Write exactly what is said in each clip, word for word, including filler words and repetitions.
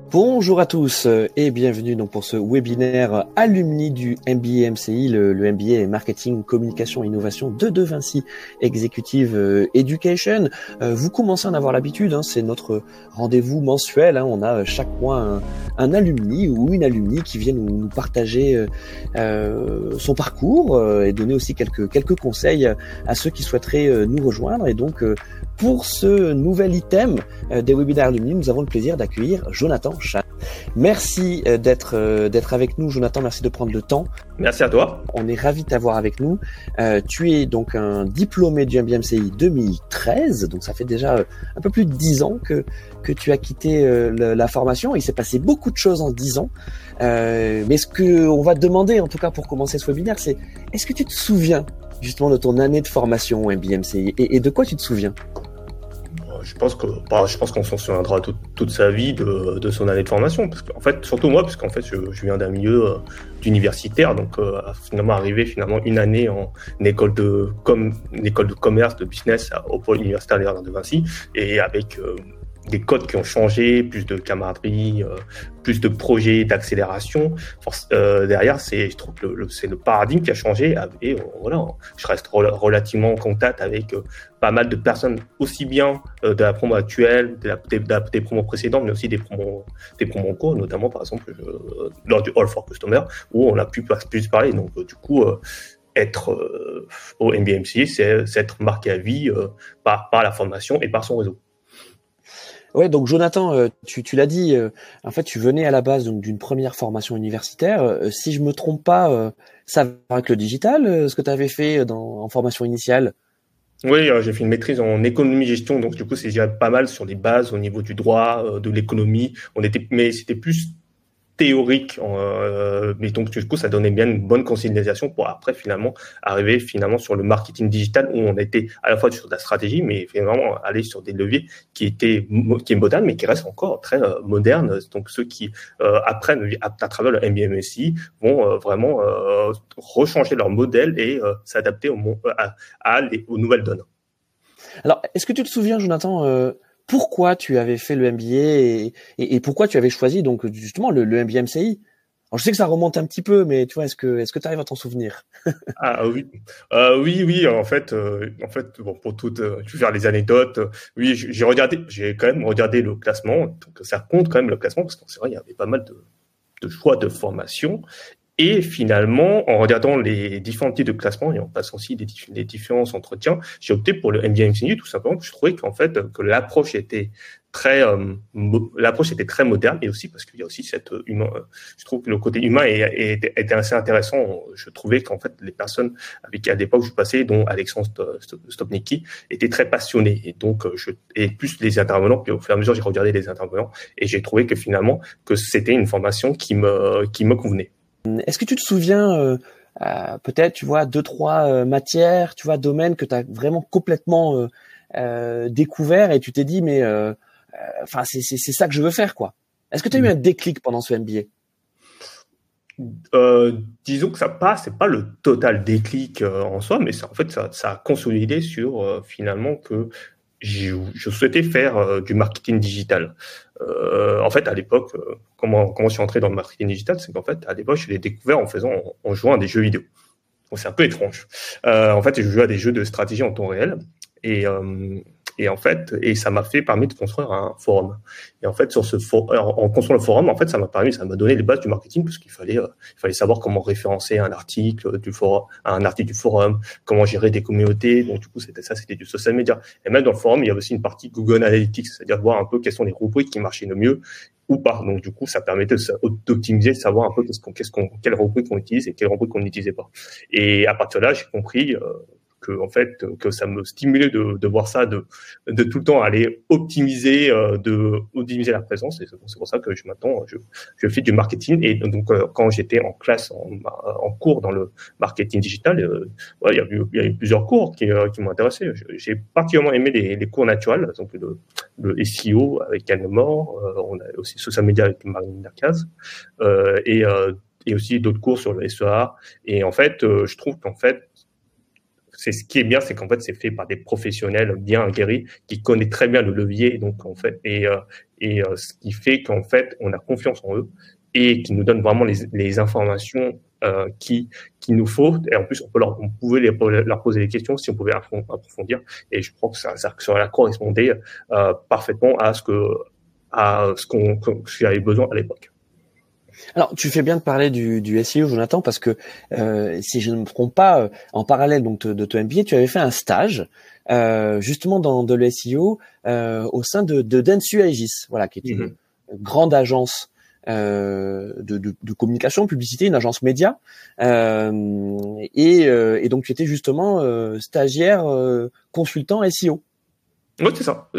Bonjour à tous et bienvenue donc pour ce webinaire alumni du M B A M C I, le, le M B A Marketing, Communication et Innovation de De Vinci Executive Education. Euh, vous commencez à en avoir l'habitude, hein, c'est notre rendez-vous mensuel. Hein, on a chaque mois un, un alumni ou une alumni qui vient nous, nous partager euh, son parcours euh, et donner aussi quelques quelques conseils à ceux qui souhaiteraient euh, nous rejoindre. Et donc euh, pour ce nouvel item euh, des webinaires alumni, nous avons le plaisir d'accueillir Jonathan Chat. Merci euh, d'être euh, d'être avec nous, Jonathan. Merci de prendre le temps. Merci à toi. On est ravis de t'avoir avec nous. Euh, tu es donc un diplômé du M B A M C I deux mille treize, donc ça fait déjà euh, un peu plus de dix ans que que tu as quitté euh, le, la formation. Il s'est passé beaucoup de choses en dix ans. Euh, mais ce que on va te demander, en tout cas pour commencer ce webinaire, c'est est-ce que tu te souviens justement de ton année de formation au M B A M C I et, et de quoi tu te souviens? Je pense que, bah, je pense qu'on s'en souviendra toute, toute sa vie de, de son année de formation. Parce qu'en fait, surtout moi, parce qu'en fait, je, je viens d'un milieu euh, d'universitaire, donc euh, finalement arrivé finalement une année en une école de com, une école de commerce, de business au pôle universitaire de De Vinci, et avec euh, des codes qui ont changé, plus de camaraderie, euh, plus de projets d'accélération. Force, euh, derrière, c'est, je trouve que le, le, c'est le paradigme qui a changé. Et euh, voilà, je reste re- relativement en contact avec euh, pas mal de personnes, aussi bien euh, de la promo actuelle, de la, de, de la, des promos précédentes, mais aussi des promos, des promos en cours, notamment par exemple euh, lors du All for Customer, où on a pu plus parler. Donc euh, du coup, euh, être euh, au M B A M C I, c'est, c'est être marqué à vie euh, par, par la formation et par son réseau. Ouais, donc Jonathan, euh, tu, tu l'as dit, euh, en fait, tu venais à la base donc d'une première formation universitaire. Euh, si je me trompe pas, euh, ça va avec le digital, euh, ce que tu avais fait dans, en formation initiale. Oui, euh, j'ai fait une maîtrise en économie-gestion, donc du coup, c'est déjà pas mal sur les bases au niveau du droit, euh, de l'économie. On était, mais c'était plus théorique, euh, mais donc du coup, ça donnait bien une bonne consolidation pour après finalement arriver finalement sur le marketing digital où on était à la fois sur de la stratégie, mais vraiment aller sur des leviers qui étaient qui est moderne, mais qui restent encore très euh, modernes. Donc ceux qui euh, apprennent à, à travers le M B A M C I vont euh, vraiment euh, rechanger leur modèle et euh, s'adapter au, à, à les, aux nouvelles donnes. Alors, est-ce que tu te souviens, Jonathan, euh, pourquoi tu avais fait le M B A et, et, et pourquoi tu avais choisi donc justement le, le M B A M C I? Alors, je sais que ça remonte un petit peu, mais tu vois, est-ce que est-ce que tu arrives à t'en souvenir? Ah oui, euh, oui, oui. En fait, euh, en fait, bon, pour toutes, euh, je vais faire les anecdotes. Euh, oui, j'ai regardé, j'ai quand même regardé le classement. Donc ça compte quand même le classement parce que c'est vrai, il y avait pas mal de, de choix de formation. Et finalement, en regardant les différents types de classement et en passant aussi des, des différents entretiens, j'ai opté pour le M B A M C I tout simplement parce que je trouvais qu'en fait que l'approche était très euh, mo- l'approche était très moderne et aussi parce qu'il y a aussi cette humain. Euh, je trouve que le côté humain est, est, était assez intéressant. Je trouvais qu'en fait les personnes avec qui à l'époque je passais, dont Alexandre Stopnicki, étaient très passionnés et donc je et plus les intervenants. Puis au fur et à mesure j'ai regardé les intervenants et j'ai trouvé que finalement que c'était une formation qui me qui me convenait. Est-ce que tu te souviens euh, euh, peut-être, tu vois, deux, trois euh, matières, tu vois, domaines que tu as vraiment complètement euh, euh, découvert et tu t'es dit, mais enfin, euh, euh, c'est, c'est, c'est ça que je veux faire, quoi. Est-ce que tu as eu un déclic pendant ce M B A? Euh, disons que ça pas, c'est pas le total déclic euh, en soi, mais ça, en fait, ça, ça a consolidé sur euh, finalement que je, je souhaitais faire euh, du marketing digital. Euh, en fait, à l'époque, euh, comment, comment je suis entré dans le marketing digital, c'est qu'en fait, à l'époque, je l'ai découvert en faisant, en, en jouant à des jeux vidéo. Donc, c'est un peu étrange. Euh, en fait, je jouais à des jeux de stratégie en temps réel et euh, et en fait, et ça m'a fait permis de construire un forum. Et en fait, sur ce for- en construisant le forum, en fait, ça m'a permis, ça m'a donné les bases du marketing parce qu'il fallait, euh, il fallait savoir comment référencer un article du forum, un article du forum, comment gérer des communautés. Donc, du coup, c'était ça, c'était du social media. Et même dans le forum, il y avait aussi une partie Google Analytics, c'est-à-dire voir un peu quelles sont les rubriques qui marchaient le mieux ou pas. Donc, du coup, ça permettait d'optimiser, de savoir un peu qu'est-ce qu'on, qu'est-ce qu'on, quelles rubriques on utilise et quelles rubriques on n'utilisait pas. Et à partir de là, j'ai compris, euh, que en fait que ça me stimulait de, de voir ça, de, de tout le temps aller optimiser, euh, de optimiser la présence. Et c'est pour ça que je maintenant je, je fais du marketing. Et donc euh, quand j'étais en classe, en, en cours dans le marketing digital, euh, ouais, il y a eu il y a eu plusieurs cours qui, euh, qui m'ont intéressé. J'ai particulièrement aimé les, les cours naturels, donc le, le S E O avec Yann Lemort, euh, on a aussi social media avec Marine Darcaz, euh, et euh, et aussi d'autres cours sur le S E A. Et en fait, euh, je trouve qu'en fait c'est ce qui est bien, c'est qu'en fait, c'est fait par des professionnels bien aguerris qui connaissent très bien le levier, donc en fait, et euh, et euh, ce qui fait qu'en fait, on a confiance en eux et qui nous donnent vraiment les, les informations euh, qui qu'il nous faut. Et en plus, on peut leur, on pouvait les, leur poser des questions si on pouvait approfondir. Et je crois que ça, ça, ça correspondait euh, parfaitement à ce que à ce qu'on que j'avais besoin à l'époque. Alors, tu fais bien de parler du, du S E O, Jonathan, parce que euh, si je ne me trompe pas, euh, en parallèle donc de, de ton M B A, tu avais fait un stage euh, justement dans de le S E O euh, au sein de, de Dentsu Aegis, voilà, qui est une mm-hmm. grande agence euh, de, de, de communication, publicité, une agence média, euh, et, euh, et donc tu étais justement euh, stagiaire euh, consultant S E O. Oui, c'est ça.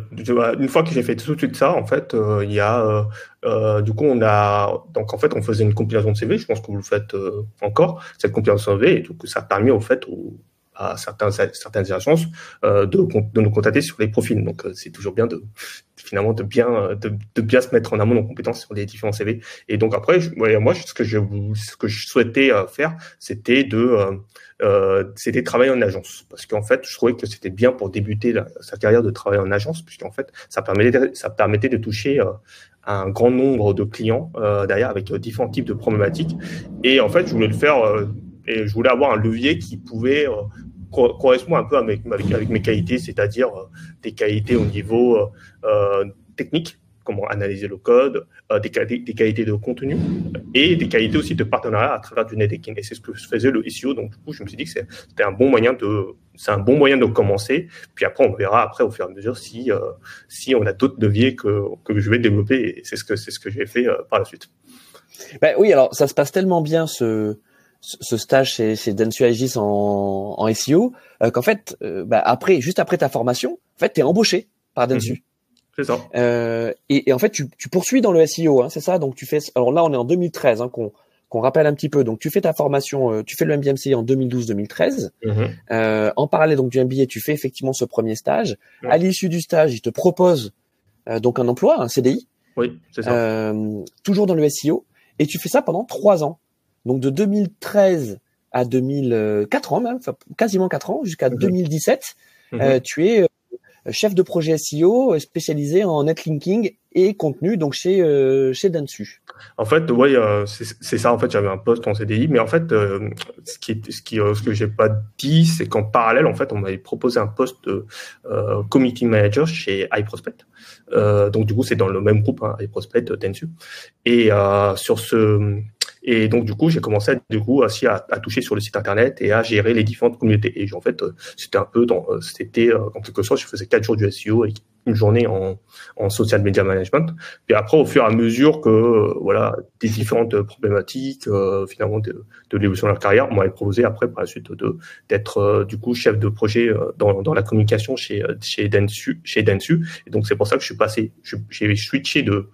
Une fois que j'ai fait tout de suite ça, en fait, euh, il y a, euh, euh, du coup, on a, donc en fait, on faisait une compilation de C V. Je pense que vous le faites euh, encore, cette compilation de C V, et du coup, ça a permis, en fait, au, à certains, certaines agences euh, de, de nous contacter sur les profils. Donc, euh, c'est toujours bien de, finalement, de bien, de, de bien se mettre en amont en compétences sur les différents C V. Et donc après, je, ouais, moi, ce que je, ce que je souhaitais euh, faire, c'était de euh, Euh, c'était travailler en agence, parce qu'en fait je trouvais que c'était bien pour débuter la, sa carrière de travailler en agence, puisqu'en fait ça permettait ça permettait de toucher euh, un grand nombre de clients euh, derrière avec euh, différents types de problématiques. Et en fait je voulais le faire euh, et je voulais avoir un levier qui pouvait euh, co- correspondre un peu avec, avec, avec mes qualités, c'est-à-dire euh, des qualités au niveau euh, euh, technique, comment analyser le code, euh, des, des qualités de contenu et des qualités aussi de partenariat à travers du networking. Et c'est ce que faisait le S E O. Donc, du coup, je me suis dit que c'était un bon moyen de, c'est un bon moyen de commencer. Puis après, on verra après au fur et à mesure si, euh, si on a d'autres leviers que, que je vais développer. Et c'est ce que, c'est ce que j'ai fait euh, par la suite. Ben oui, alors, ça se passe tellement bien, ce, ce stage chez, chez Dentsu Aegis en, en S E O, euh, qu'en fait, euh, ben après, juste après ta formation, en fait, t'es embauché par Dentsu. Mm-hmm. C'est ça. Euh, et, et en fait, tu, tu poursuis dans le S E O, hein, c'est ça. Donc tu fais. Alors là, on est en deux mille treize, hein, qu'on qu'on rappelle un petit peu. Donc tu fais ta formation, euh, tu fais le M B A M C I en deux mille douze deux mille treize. Mm-hmm. Euh, en parallèle donc du M B A, tu fais effectivement ce premier stage. Mm-hmm. À l'issue du stage, ils te proposent euh, donc un emploi, un C D I. Oui, c'est ça. Euh, toujours dans le S E O, et tu fais ça pendant trois ans. Donc de deux mille treize à deux mille quatre ans même, enfin quasiment quatre ans, jusqu'à mm-hmm. deux mille dix-sept, mm-hmm. euh, tu es chef de projet S E O spécialisé en netlinking et contenu, donc chez euh, chez Dentsu. En fait, ouais, euh, c'est ça. En fait, j'avais un poste en C D I, mais en fait, euh, ce qui, ce qui, euh, ce que j'ai pas dit, c'est qu'en parallèle, en fait, on m'avait proposé un poste de euh, community manager chez iProspect. Euh, donc, du coup, c'est dans le même groupe, hein, iProspect, Dentsu. Et euh, sur ce Et donc, du coup, j'ai commencé, du coup, aussi à, à toucher sur le site internet et à gérer les différentes communautés. Et en fait, c'était un peu dans, c'était, en quelque sorte, je faisais quatre jours du S E O et une journée en, en social media management. Puis après, au fur et à mesure que, euh, voilà, des différentes problématiques, euh, finalement, de, de l'évolution de leur carrière, on m'avait proposé après, par la suite, de, d'être, euh, du coup, chef de projet euh, dans, dans la communication chez, chez Dentsu, chez Dentsu. Et donc, c'est pour ça que je suis passé, je, j'ai switché de,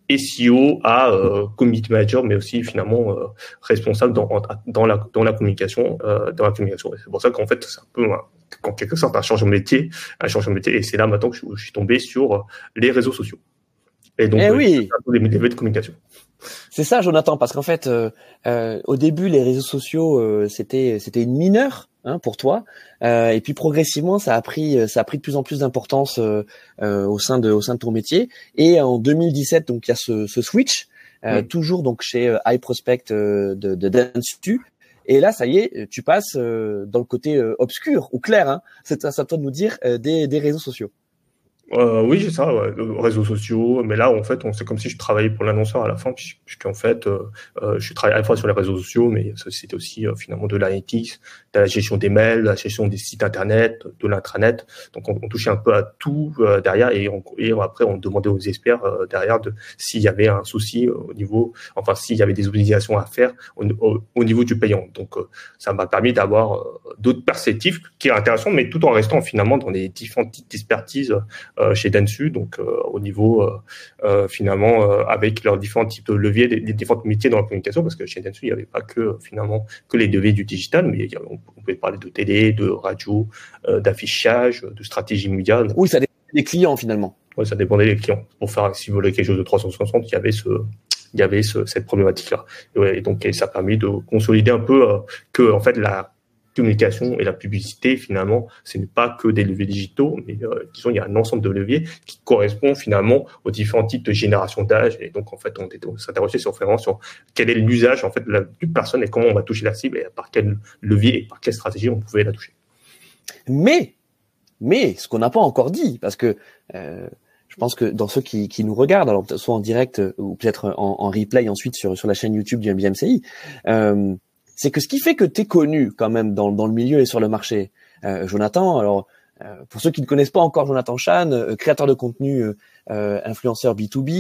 S E O à euh, community manager, mais aussi finalement euh, responsable dans, dans la dans la communication, euh, dans la communication. Et c'est pour ça qu'en fait c'est un peu un, en quelque sorte un changement de métier, un changement de métier. Et c'est là maintenant que je, je suis tombé sur les réseaux sociaux. Et donc eh oui. euh, les métiers de communication. C'est ça, Jonathan, parce qu'en fait, euh, euh, au début, les réseaux sociaux, euh, c'était c'était une mineure hein, pour toi, euh, et puis progressivement, ça a pris ça a pris de plus en plus d'importance euh, euh, au sein de au sein de ton métier. Et en deux mille dix-sept, donc il y a ce, ce switch, euh, mmh. toujours donc chez euh, iProspect euh, de, de Dentsu. Et là, ça y est, tu passes euh, dans le côté euh, obscur ou clair. Hein, c'est à toi de nous dire euh, des des réseaux sociaux. Euh, oui, c'est ça, ouais, réseaux sociaux. Mais là, en fait, on c'est comme si je travaillais pour l'annonceur à la fin, puisqu'en fait, euh, euh, je travaille à la fois sur les réseaux sociaux, mais c'était aussi euh, finalement de l'analytics, de la gestion des mails, de la gestion des sites internet, de l'intranet. Donc, on, on touchait un peu à tout euh, derrière, et, on, et après, on demandait aux experts euh, derrière de s'il y avait un souci au niveau, enfin, s'il y avait des obligations à faire au, au, au niveau du payant. Donc, euh, ça m'a permis d'avoir euh, d'autres perspectives qui est intéressant, mais tout en restant finalement dans les différents types d'expertise. Euh, chez Dentsu, donc euh, au niveau euh, euh, finalement euh, avec leurs différents types de leviers, les, les différents métiers dans la communication, parce que chez Dentsu il n'y avait pas que finalement que les leviers du digital, mais il y avait, on, on pouvait parler de télé, de radio, euh, d'affichage, de stratégie média. Donc, oui, ça dépendait des clients finalement. Oui, ça dépendait des clients. Pour faire si vous voulez quelque chose de trois cent soixante, il y avait ce il y avait ce, cette problématique là. Et, ouais, et donc et ça a permis de consolider un peu euh, que en fait la communication et la publicité, finalement, ce n'est pas que des leviers digitaux, mais euh, disons, il y a un ensemble de leviers qui correspondent finalement aux différents types de génération d'âge. Et donc, en fait, on, on s'interrogeait sur vraiment sur quel est l'usage en fait de la d'une personne et comment on va toucher la cible et par quel levier et par quelle stratégie on pouvait la toucher. Mais, mais, ce qu'on n'a pas encore dit, parce que euh, je pense que dans ceux qui, qui nous regardent, alors soit en direct ou peut-être en, en replay ensuite sur sur la chaîne YouTube du M B M C I, euh, c'est que ce qui fait que t'es connu quand même dans dans le milieu et sur le marché, euh, Jonathan. Alors euh, pour ceux qui ne connaissent pas encore Jonathan Chan, euh, créateur de contenu, euh, influenceur B deux B,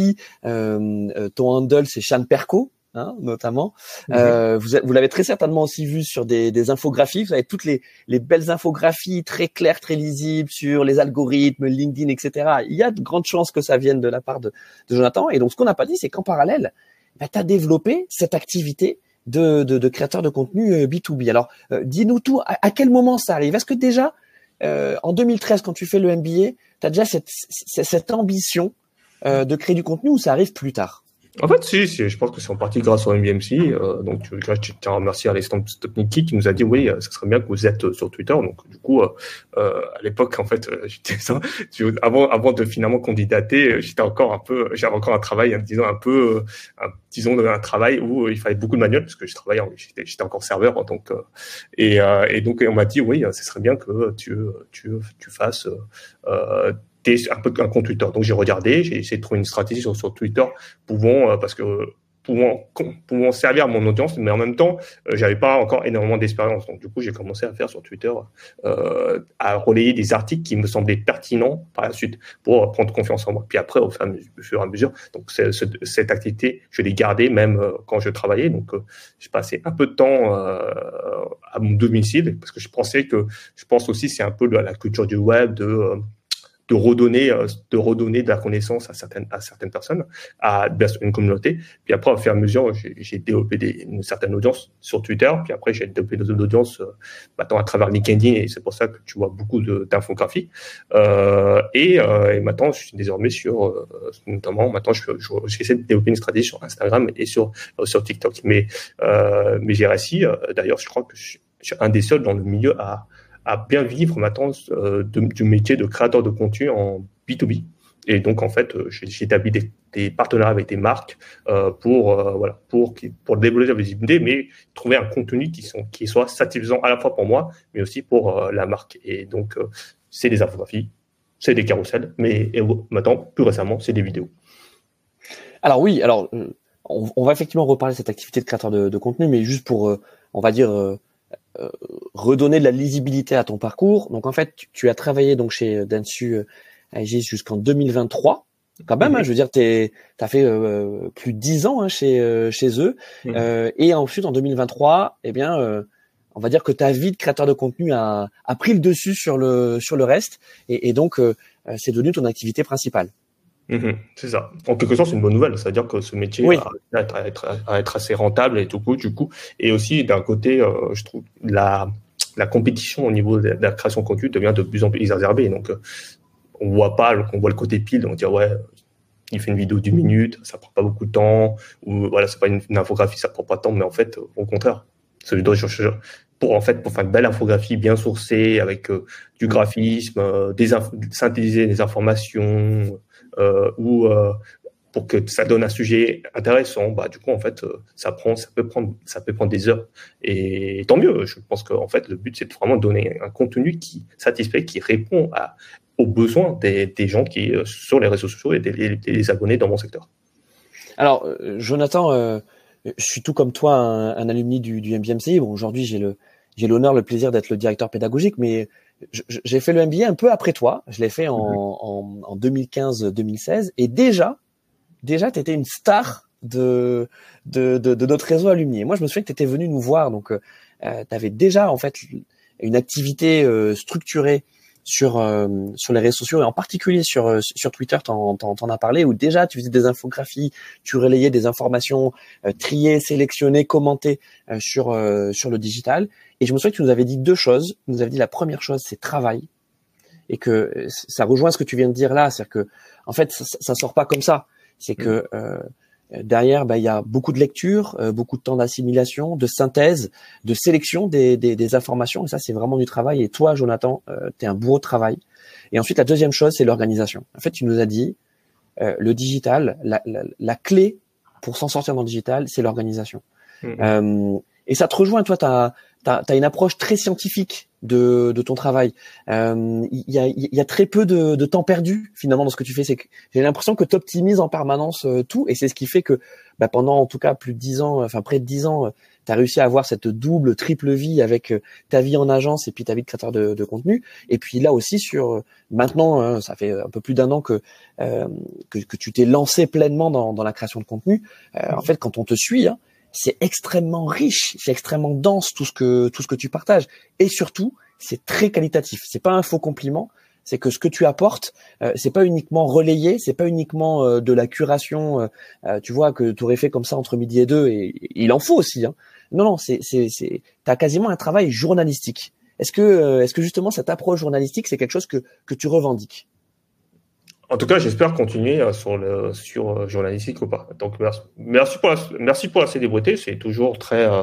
euh, euh, ton handle c'est Chan Perco. Hein, notamment, mmh. euh, vous, vous l'avez très certainement aussi vu sur des, des infographies. Vous avez toutes les, les belles infographies très claires, très lisibles sur les algorithmes, LinkedIn, et cetera. Il y a de grandes chances que ça vienne de la part de, de Jonathan. Et donc, ce qu'on n'a pas dit, c'est qu'en parallèle, bah, tu as développé cette activité de, de, de créateur de contenu euh, B deux B. Alors, euh, dis-nous tout. À, à quel moment ça arrive? Est-ce que déjà, euh, en deux mille treize, quand tu fais le M B A, tu as déjà cette, cette, cette ambition euh, de créer du contenu ou ça arrive plus tard? En fait, si, si, je pense que c'est en partie grâce au M B M C I. Euh, donc, là, je tiens à remercier Alexandre Stopnicki qui nous a dit, oui, ça serait bien que vous êtes sur Twitter. Donc, du coup, euh, euh, à l'époque, en fait, j'étais ça. Avant, avant de finalement candidater, j'étais encore un peu, j'avais encore un travail, disons un peu, un, disons un travail où il fallait beaucoup de manuels parce que je travaillais, j'étais, j'étais encore serveur. Donc, euh, et, euh, et donc, on m'a dit, oui, ce serait bien que tu, tu, tu fasses. Euh, un peu un compte Twitter. Donc j'ai regardé, j'ai essayé de trouver une stratégie sur, sur Twitter pouvant, euh, parce que pouvant, pouvant servir à mon audience, mais en même temps, euh, j'avais pas encore énormément d'expérience. Donc du coup, j'ai commencé à faire sur Twitter, euh, à relayer des articles qui me semblaient pertinents par la suite pour prendre confiance en moi. Puis après, au fur et à mesure, donc c'est, c'est, cette activité, je l'ai gardée même euh, quand je travaillais. Donc euh, j'ai passé un peu de temps euh, à mon domicile parce que je pensais que, je pense aussi, c'est un peu la, la culture du web de euh, de redonner de redonner de la connaissance à certaines à certaines personnes, à une communauté. Puis après, au fur et à mesure, j'ai, j'ai développé des, une certaine audience sur Twitter. Puis après, j'ai développé d'autres audiences euh, maintenant à travers LinkedIn et c'est pour ça que tu vois beaucoup de, d'infographies. Euh, et, euh, et maintenant, je suis désormais sur euh, notamment maintenant, je, je j'essaie de développer une stratégie sur Instagram et sur euh, sur TikTok. Mais euh, mais j'ai réussi. Euh, d'ailleurs, je crois que je suis, je suis un des seuls dans le milieu à à bien vivre maintenant euh, de, du métier de créateur de contenu en B deux B. Et donc, en fait, euh, j'ai, j'ai établi des, des partenariats avec des marques euh, pour, euh, voilà, pour, pour développer la visibilité, mais trouver un contenu qui, sont, qui soit satisfaisant à la fois pour moi, mais aussi pour euh, la marque. Et donc, euh, c'est des infographies, c'est des carousels, mais et maintenant, plus récemment, c'est des vidéos. Alors oui, alors on, on va effectivement reparler de cette activité de créateur de, de contenu, mais juste pour, euh, on va dire... Euh, Euh, redonner de la lisibilité à ton parcours. Donc en fait, tu, tu as travaillé donc chez Dentsu euh, A G jusqu'en deux mille vingt-trois. Quand même, mmh. hein, je veux dire, t'es, t'as fait euh, plus de dix ans hein, chez euh, chez eux. Mmh. Euh, et ensuite en deux mille vingt-trois, eh bien, euh, on va dire que ta vie de créateur de contenu a, a pris le dessus sur le sur le reste, et, et donc euh, c'est devenu ton activité principale. Mmh, c'est ça. En quelque sorte, c'est une bonne nouvelle. C'est-à-dire que ce métier oui. a, a, a, être, a être assez rentable et tout coup, du coup. Et aussi, d'un côté, euh, je trouve la la compétition au niveau de la création de contenu devient de plus en plus exacerbée. Donc, euh, on voit pas, on voit le côté pile. On dit ouais, il fait une vidéo d'une minute, ça prend pas beaucoup de temps. Ou voilà, c'est pas une, une infographie, ça prend pas de temps. Mais en fait, au contraire, c'est pour en fait pour faire une belle infographie bien sourcée avec euh, du graphisme, euh, des inf- synthétiser des informations. Euh, ou euh, pour que ça donne un sujet intéressant, bah du coup en fait euh, ça prend, ça peut prendre, ça peut prendre des heures et tant mieux. Je pense que en fait le but c'est de vraiment donner un contenu qui satisfait, qui répond à, aux besoins des, des gens qui euh, sur les réseaux sociaux et des, des, des abonnés dans mon secteur. Alors euh, Jonathan, euh, je suis tout comme toi un, un alumni du, du M B M C I. Bon aujourd'hui j'ai le j'ai l'honneur, le plaisir d'être le directeur pédagogique, mais j'ai fait le M B A un peu après toi. Je l'ai fait en, en, en deux mille quinze deux mille seize et déjà, déjà, t'étais une star de, de, de, de notre réseau alumni. Et moi, je me souviens que t'étais venu nous voir. Donc, euh, t'avais déjà, en fait, une activité euh, structurée sur, euh, sur les réseaux sociaux et en particulier sur, euh, sur Twitter, t'en, t'en, t'en as parlé, où déjà, tu faisais des infographies, tu relayais des informations euh, triées, sélectionnées, commentées euh, sur, euh, sur le digital. Et je me souviens que tu nous avais dit deux choses. Tu nous avais dit la première chose, c'est travail. Et que ça rejoint ce que tu viens de dire là. C'est-à-dire que, en fait, ça, ça sort pas comme ça. C'est que, euh, derrière, bah, il y a beaucoup de lecture, euh, beaucoup de temps d'assimilation, de synthèse, de sélection des, des, des informations. Et ça, c'est vraiment du travail. Et toi, Jonathan, euh, tu es un bourreau de travail. Et ensuite, la deuxième chose, c'est l'organisation. En fait, tu nous as dit, euh, le digital, la, la, la clé pour s'en sortir dans le digital, c'est l'organisation. Mmh. Euh, et ça te rejoint, toi, tu as t'as une approche très scientifique de, de ton travail. Euh, il y a, il y a très peu de, de temps perdu finalement dans ce que tu fais. C'est que j'ai l'impression que tu optimises en permanence euh, tout, et c'est ce qui fait que bah, pendant en tout cas plus de dix ans, enfin près de dix ans, euh, tu as réussi à avoir cette double, triple vie avec euh, ta vie en agence et puis ta vie de créateur de, de contenu. Et puis là aussi sur euh, maintenant, hein, ça fait un peu plus d'un an que, euh, que que tu t'es lancé pleinement dans, dans la création de contenu. Euh, en fait, quand on te suit, hein, c'est extrêmement riche, c'est extrêmement dense tout ce que tout ce que tu partages, et surtout c'est très qualitatif. C'est pas un faux compliment, c'est que ce que tu apportes, euh, c'est pas uniquement relayé, c'est pas uniquement euh, de la curation, euh, tu vois, que tu aurais fait comme ça entre midi et deux, et, et il en faut aussi. Hein. Non non, c'est c'est c'est t'as quasiment un travail journalistique. Est-ce que euh, est-ce que justement cette approche journalistique, c'est quelque chose que que tu revendiques? En tout cas, j'espère continuer sur le sur journalistique ou pas. Donc merci, merci pour la merci pour la célébrité. C'est toujours très, euh,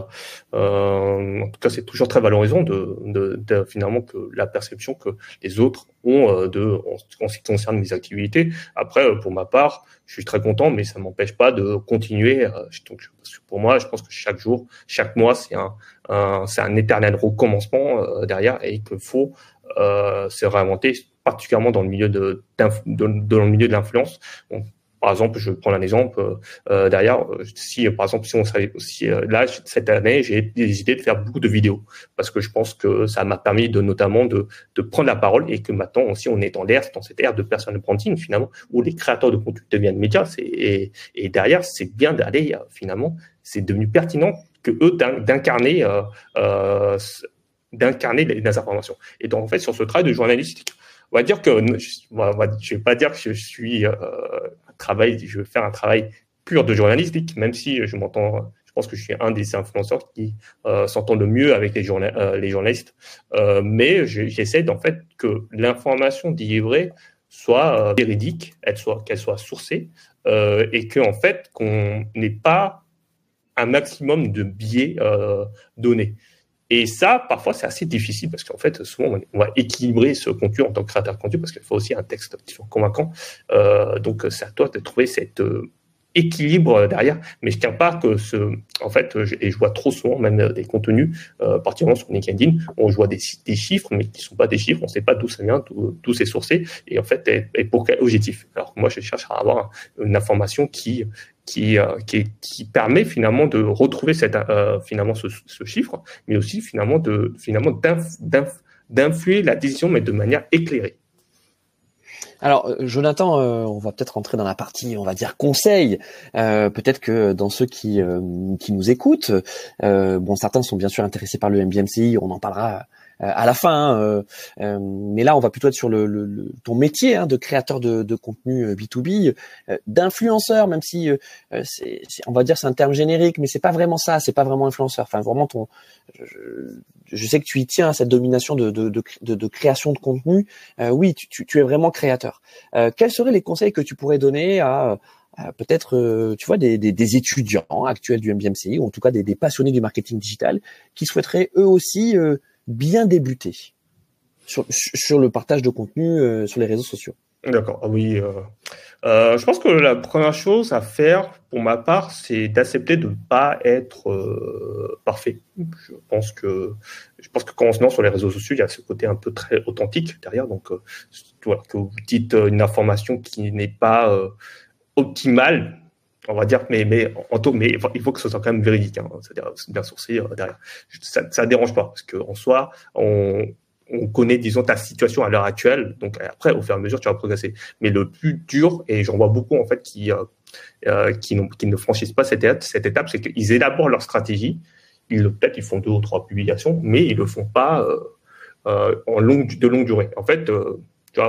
euh, en tout cas, c'est toujours très valorisant de, de, de finalement que la perception que les autres ont de en, en ce qui concerne mes activités. Après, pour ma part, je suis très content, mais ça m'empêche pas de continuer. Donc pour moi, je pense que chaque jour, chaque mois, c'est un, un c'est un éternel recommencement euh, derrière, et qu'il faut euh, se réinventer, particulièrement dans le milieu de, de, de dans le milieu de l'influence. Bon, par exemple, je prends un exemple euh, derrière. Si par exemple, si on savait, si euh, là cette année, j'ai décidé de faire beaucoup de vidéos parce que je pense que ça m'a permis de notamment de de prendre la parole, et que maintenant aussi on est dans l'ère, dans cette ère de personal branding finalement, où les créateurs de contenu deviennent médias. C'est, et, et derrière, c'est bien d'aller euh, finalement, c'est devenu pertinent que eux d'incarner euh, euh, d'incarner les informations. Et donc en fait, sur ce travail de journalistique, on va dire que je vais pas dire que je suis euh, un travail, je vais faire un travail pur de journalistique, même si je m'entends, je pense que je suis un des influenceurs qui euh, s'entend le mieux avec les, journa euh, les journalistes. Euh, mais j'essaie en fait que l'information délivrée soit euh, véridique, elle soit qu'elle soit sourcée, euh, et que en fait qu'on n'ait pas un maximum de biais euh, donnés. Et ça, parfois, c'est assez difficile parce qu'en fait, souvent, on va équilibrer ce contenu en tant que créateur de contenu parce qu'il faut aussi un texte qui soit convaincant. Euh, donc, c'est à toi de trouver cet euh, équilibre derrière. Mais je ne tiens pas que ce, en fait, je, et je vois trop souvent même des contenus, euh, particulièrement sur LinkedIn, on voit des, des chiffres, mais qui ne sont pas des chiffres, on ne sait pas d'où ça vient, d'où c'est sourcé, et en fait, et, et pour quel objectif. Alors moi, je cherche à avoir une information qui Qui, euh, qui, qui permet finalement de retrouver cette, euh, finalement ce, ce chiffre, mais aussi finalement de finalement d'inf, d'inf, d'influer la décision, mais de manière éclairée. Alors, Jonathan, euh, on va peut-être rentrer dans la partie, on va dire conseil. Euh, peut-être que dans ceux qui euh, qui nous écoutent, euh, bon, certains sont bien sûr intéressés par le M B M C I, on en parlera à la fin, euh, euh, mais là on va plutôt être sur le, le, le ton métier hein, de créateur de, de contenu B deux B, euh, d'influenceur, même si euh, c'est, c'est, on va dire c'est un terme générique, mais c'est pas vraiment ça, c'est pas vraiment influenceur. Enfin vraiment ton, je, je sais que tu y tiens à cette domination de de, de, de, de création de contenu. Euh, oui, tu, tu, tu es vraiment créateur. Euh, quels seraient les conseils que tu pourrais donner à Euh, peut-être, euh, tu vois, des, des, des étudiants actuels du M B M C I, ou en tout cas des, des passionnés du marketing digital, qui souhaiteraient eux aussi euh, bien débuter sur, sur le partage de contenu euh, sur les réseaux sociaux? D'accord, oui. Euh, euh, je pense que la première chose à faire, pour ma part, c'est d'accepter de ne pas être euh, parfait. Je pense que je pense que quand on se lance sur les réseaux sociaux, il y a ce côté un peu très authentique derrière. Donc, euh, voilà, que vous dites une information qui n'est pas euh, optimale, on va dire, mais mais en tout, mais il faut que ce soit quand même véridique, hein, c'est-à-dire bien sourcé euh, derrière. Ça, ça dérange pas parce que en soi, on on connaît, disons, ta situation à l'heure actuelle. Donc après, au fur et à mesure, tu vas progresser. Mais le plus dur, et j'en vois beaucoup en fait qui euh, euh, qui, n'ont, qui ne franchissent pas cette étape, cette étape, c'est qu'ils élaborent leur stratégie. Ils peut-être ils font deux ou trois publications, mais ils le font pas euh, euh, en longue de longue durée. En fait, euh, tu vois,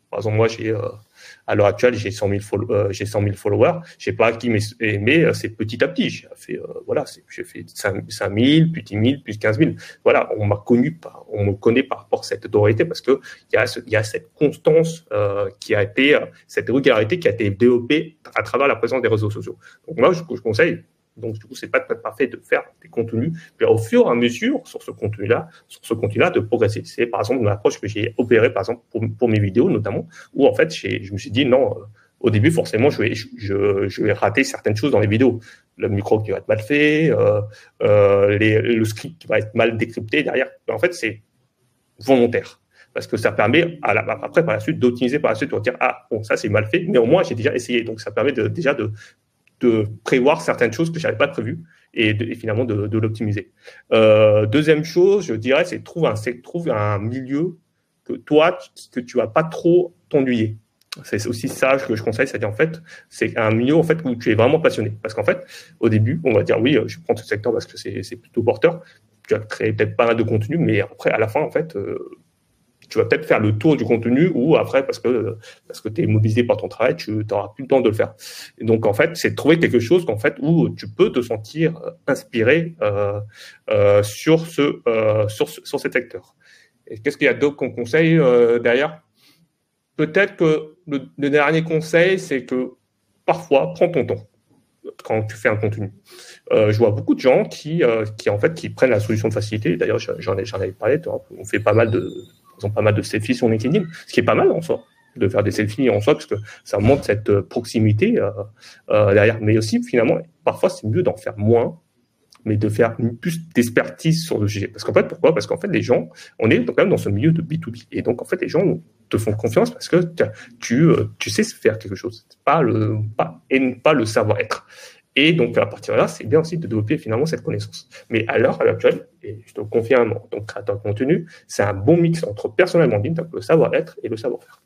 Par exemple, moi, j'ai, euh, à l'heure actuelle, j'ai cent mille, follow, euh, j'ai cent mille followers. Je sais pas qui mais, mais euh, c'est petit à petit. J'ai fait, euh, voilà, c'est, j'ai fait cinq mille, puis dix mille, puis quinze mille. Voilà, on m'a connu par, on me connaît par rapport à cette autorité parce que il y a, ce, il y a cette constance euh, qui a été, cette régularité qui a été développée à travers la présence des réseaux sociaux. Donc moi, je, je conseille. Donc, du coup, c'est pas parfait de faire des contenus, mais au fur et à mesure, sur ce contenu-là, sur ce contenu-là, de progresser. C'est, par exemple, une approche que j'ai opérée, par exemple, pour, pour mes vidéos, notamment, où, en fait, j'ai, je me suis dit, non, euh, au début, forcément, je vais, je, je, je vais rater certaines choses dans les vidéos. Le micro qui va être mal fait, euh, euh, les, le script qui va être mal décrypté derrière. Mais en fait, c'est volontaire. Parce que ça permet, à la, après, par la suite, d'optimiser par la suite, pour dire, ah, bon, ça, c'est mal fait, mais au moins, j'ai déjà essayé. Donc, ça permet de, déjà de, de prévoir certaines choses que j'avais pas prévues et, de, et finalement de, de l'optimiser. Euh, deuxième chose, je dirais, c'est trouve un, c'est trouve un milieu que toi, que tu vas pas trop t'ennuyer. C'est aussi ça que je conseille, c'est-à-dire en fait, c'est un milieu en fait où tu es vraiment passionné. Parce qu'en fait, au début, on va dire oui, je prends ce secteur parce que c'est, c'est plutôt porteur. Tu vas créer peut-être pas mal de contenu, mais après, à la fin, en fait, euh, tu vas peut-être faire le tour du contenu ou après, parce que, parce que tu es mobilisé par ton travail, tu n'auras plus le temps de le faire. Et donc, en fait, c'est de trouver quelque chose qu'en fait, où tu peux te sentir inspiré euh, euh, sur, ce, euh, sur, ce, sur cet secteur. Et qu'est-ce qu'il y a d'autre qu'on conseille euh, derrière ? Peut-être que le, le dernier conseil, c'est que parfois, prends ton temps quand tu fais un contenu. Euh, je vois beaucoup de gens qui, euh, qui en fait, qui prennent la solution de facilité. D'ailleurs, j'en ai, j'en avais parlé. On fait pas mal de Ils ont pas mal de selfies sur LinkedIn, ce qui est pas mal en soi, de faire des selfies en soi, parce que ça montre cette proximité euh, euh, derrière. Mais aussi, finalement, parfois, c'est mieux d'en faire moins, mais de faire plus d'expertise sur le sujet. Parce qu'en fait, pourquoi ? Parce qu'en fait, les gens, on est quand même dans ce milieu de B deux B. Et donc, en fait, les gens te font confiance parce que tu, tu sais faire quelque chose. Pas le, pas, et pas le savoir-être. Et donc, à partir de là, c'est bien aussi de développer finalement cette connaissance. Mais à l'heure actuelle, et je te le confirme en tant que créateur de contenu, c'est un bon mix entre personnel branding, donc le savoir-être et le savoir-faire.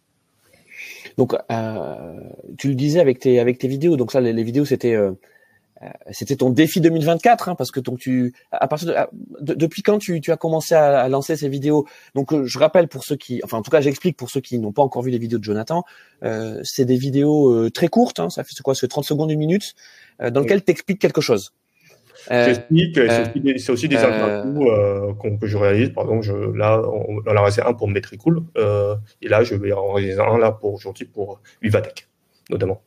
Donc, euh, tu le disais avec tes avec tes vidéos. Donc ça, les, les vidéos, c'était euh, c'était ton défi deux mille vingt-quatre, hein, parce que donc tu à partir de, de depuis quand tu tu as commencé à, à lancer ces vidéos. Donc je rappelle pour ceux qui, enfin en tout cas j'explique pour ceux qui n'ont pas encore vu les vidéos de Jonathan, euh, c'est des vidéos euh, très courtes, hein, ça fait c'est quoi, c'est trente secondes, une minute, euh, dans lesquelles tu expliques quelque chose. Euh, J'explique, euh, c'est, aussi des, c'est aussi des euh, interviews euh, que je réalise. Par exemple, je, là, on, on a réalisé un pour Metricool, euh, et là, je vais en réaliser un là pour aujourd'hui pour Vivatech, notamment.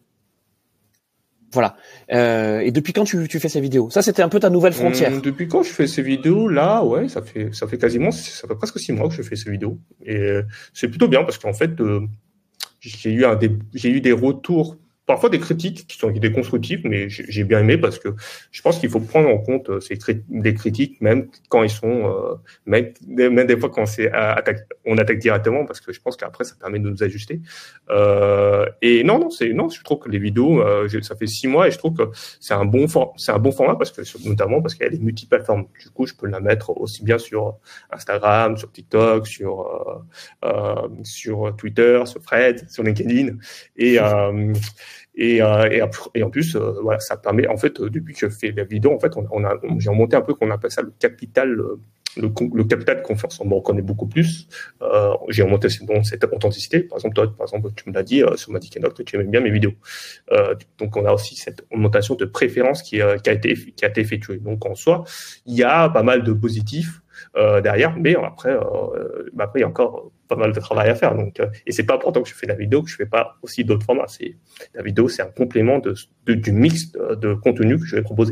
Voilà. Euh, et depuis quand tu, tu fais ces vidéos ? Ça, c'était un peu ta nouvelle frontière. Hum, depuis quand je fais ces vidéos là, ouais, ça fait ça fait quasiment, ça fait presque six mois que je fais ces vidéos, et euh, c'est plutôt bien parce qu'en fait, euh, j'ai eu un des, j'ai eu des retours. Parfois des critiques qui sont des constructives, mais j'ai bien aimé parce que je pense qu'il faut prendre en compte ces des critiques, même quand ils sont, euh, même, même des fois quand c'est attaque, on attaque directement, parce que je pense qu'après ça permet de nous ajuster. Euh, et non, non, c'est non, je trouve que les vidéos, euh, ça fait six mois et je trouve que c'est un bon for, c'est un bon format parce que notamment parce qu'il y a des multiplateformes. Du coup, je peux la mettre aussi bien sur Instagram, sur TikTok, sur euh, euh, sur Twitter, sur Threads, sur LinkedIn et euh, Et, euh, et, et en plus, euh, voilà, ça permet, en fait, euh, depuis que je fais la vidéo, en fait, on, on a, on, j'ai remonté un peu qu'on appelle ça le capital, le, le capital de confiance. On me reconnaît beaucoup plus. Euh, j'ai remonté bon, cette authenticité. Par exemple, toi, par exemple, tu me l'as dit euh, sur Magic and Doc que tu aimais bien mes vidéos. Euh, donc, on a aussi cette augmentation de préférence qui, euh, qui a été, qui a été effectuée. Donc, en soi, il y a pas mal de positifs euh, derrière, mais après, euh, bah après, il y a encore pas mal de travail à faire. Donc, euh, et c'est pas important que je fais la vidéo que je fais pas aussi d'autres formats. C'est la vidéo, c'est un complément de, de du mix de, de contenu que je vais proposer.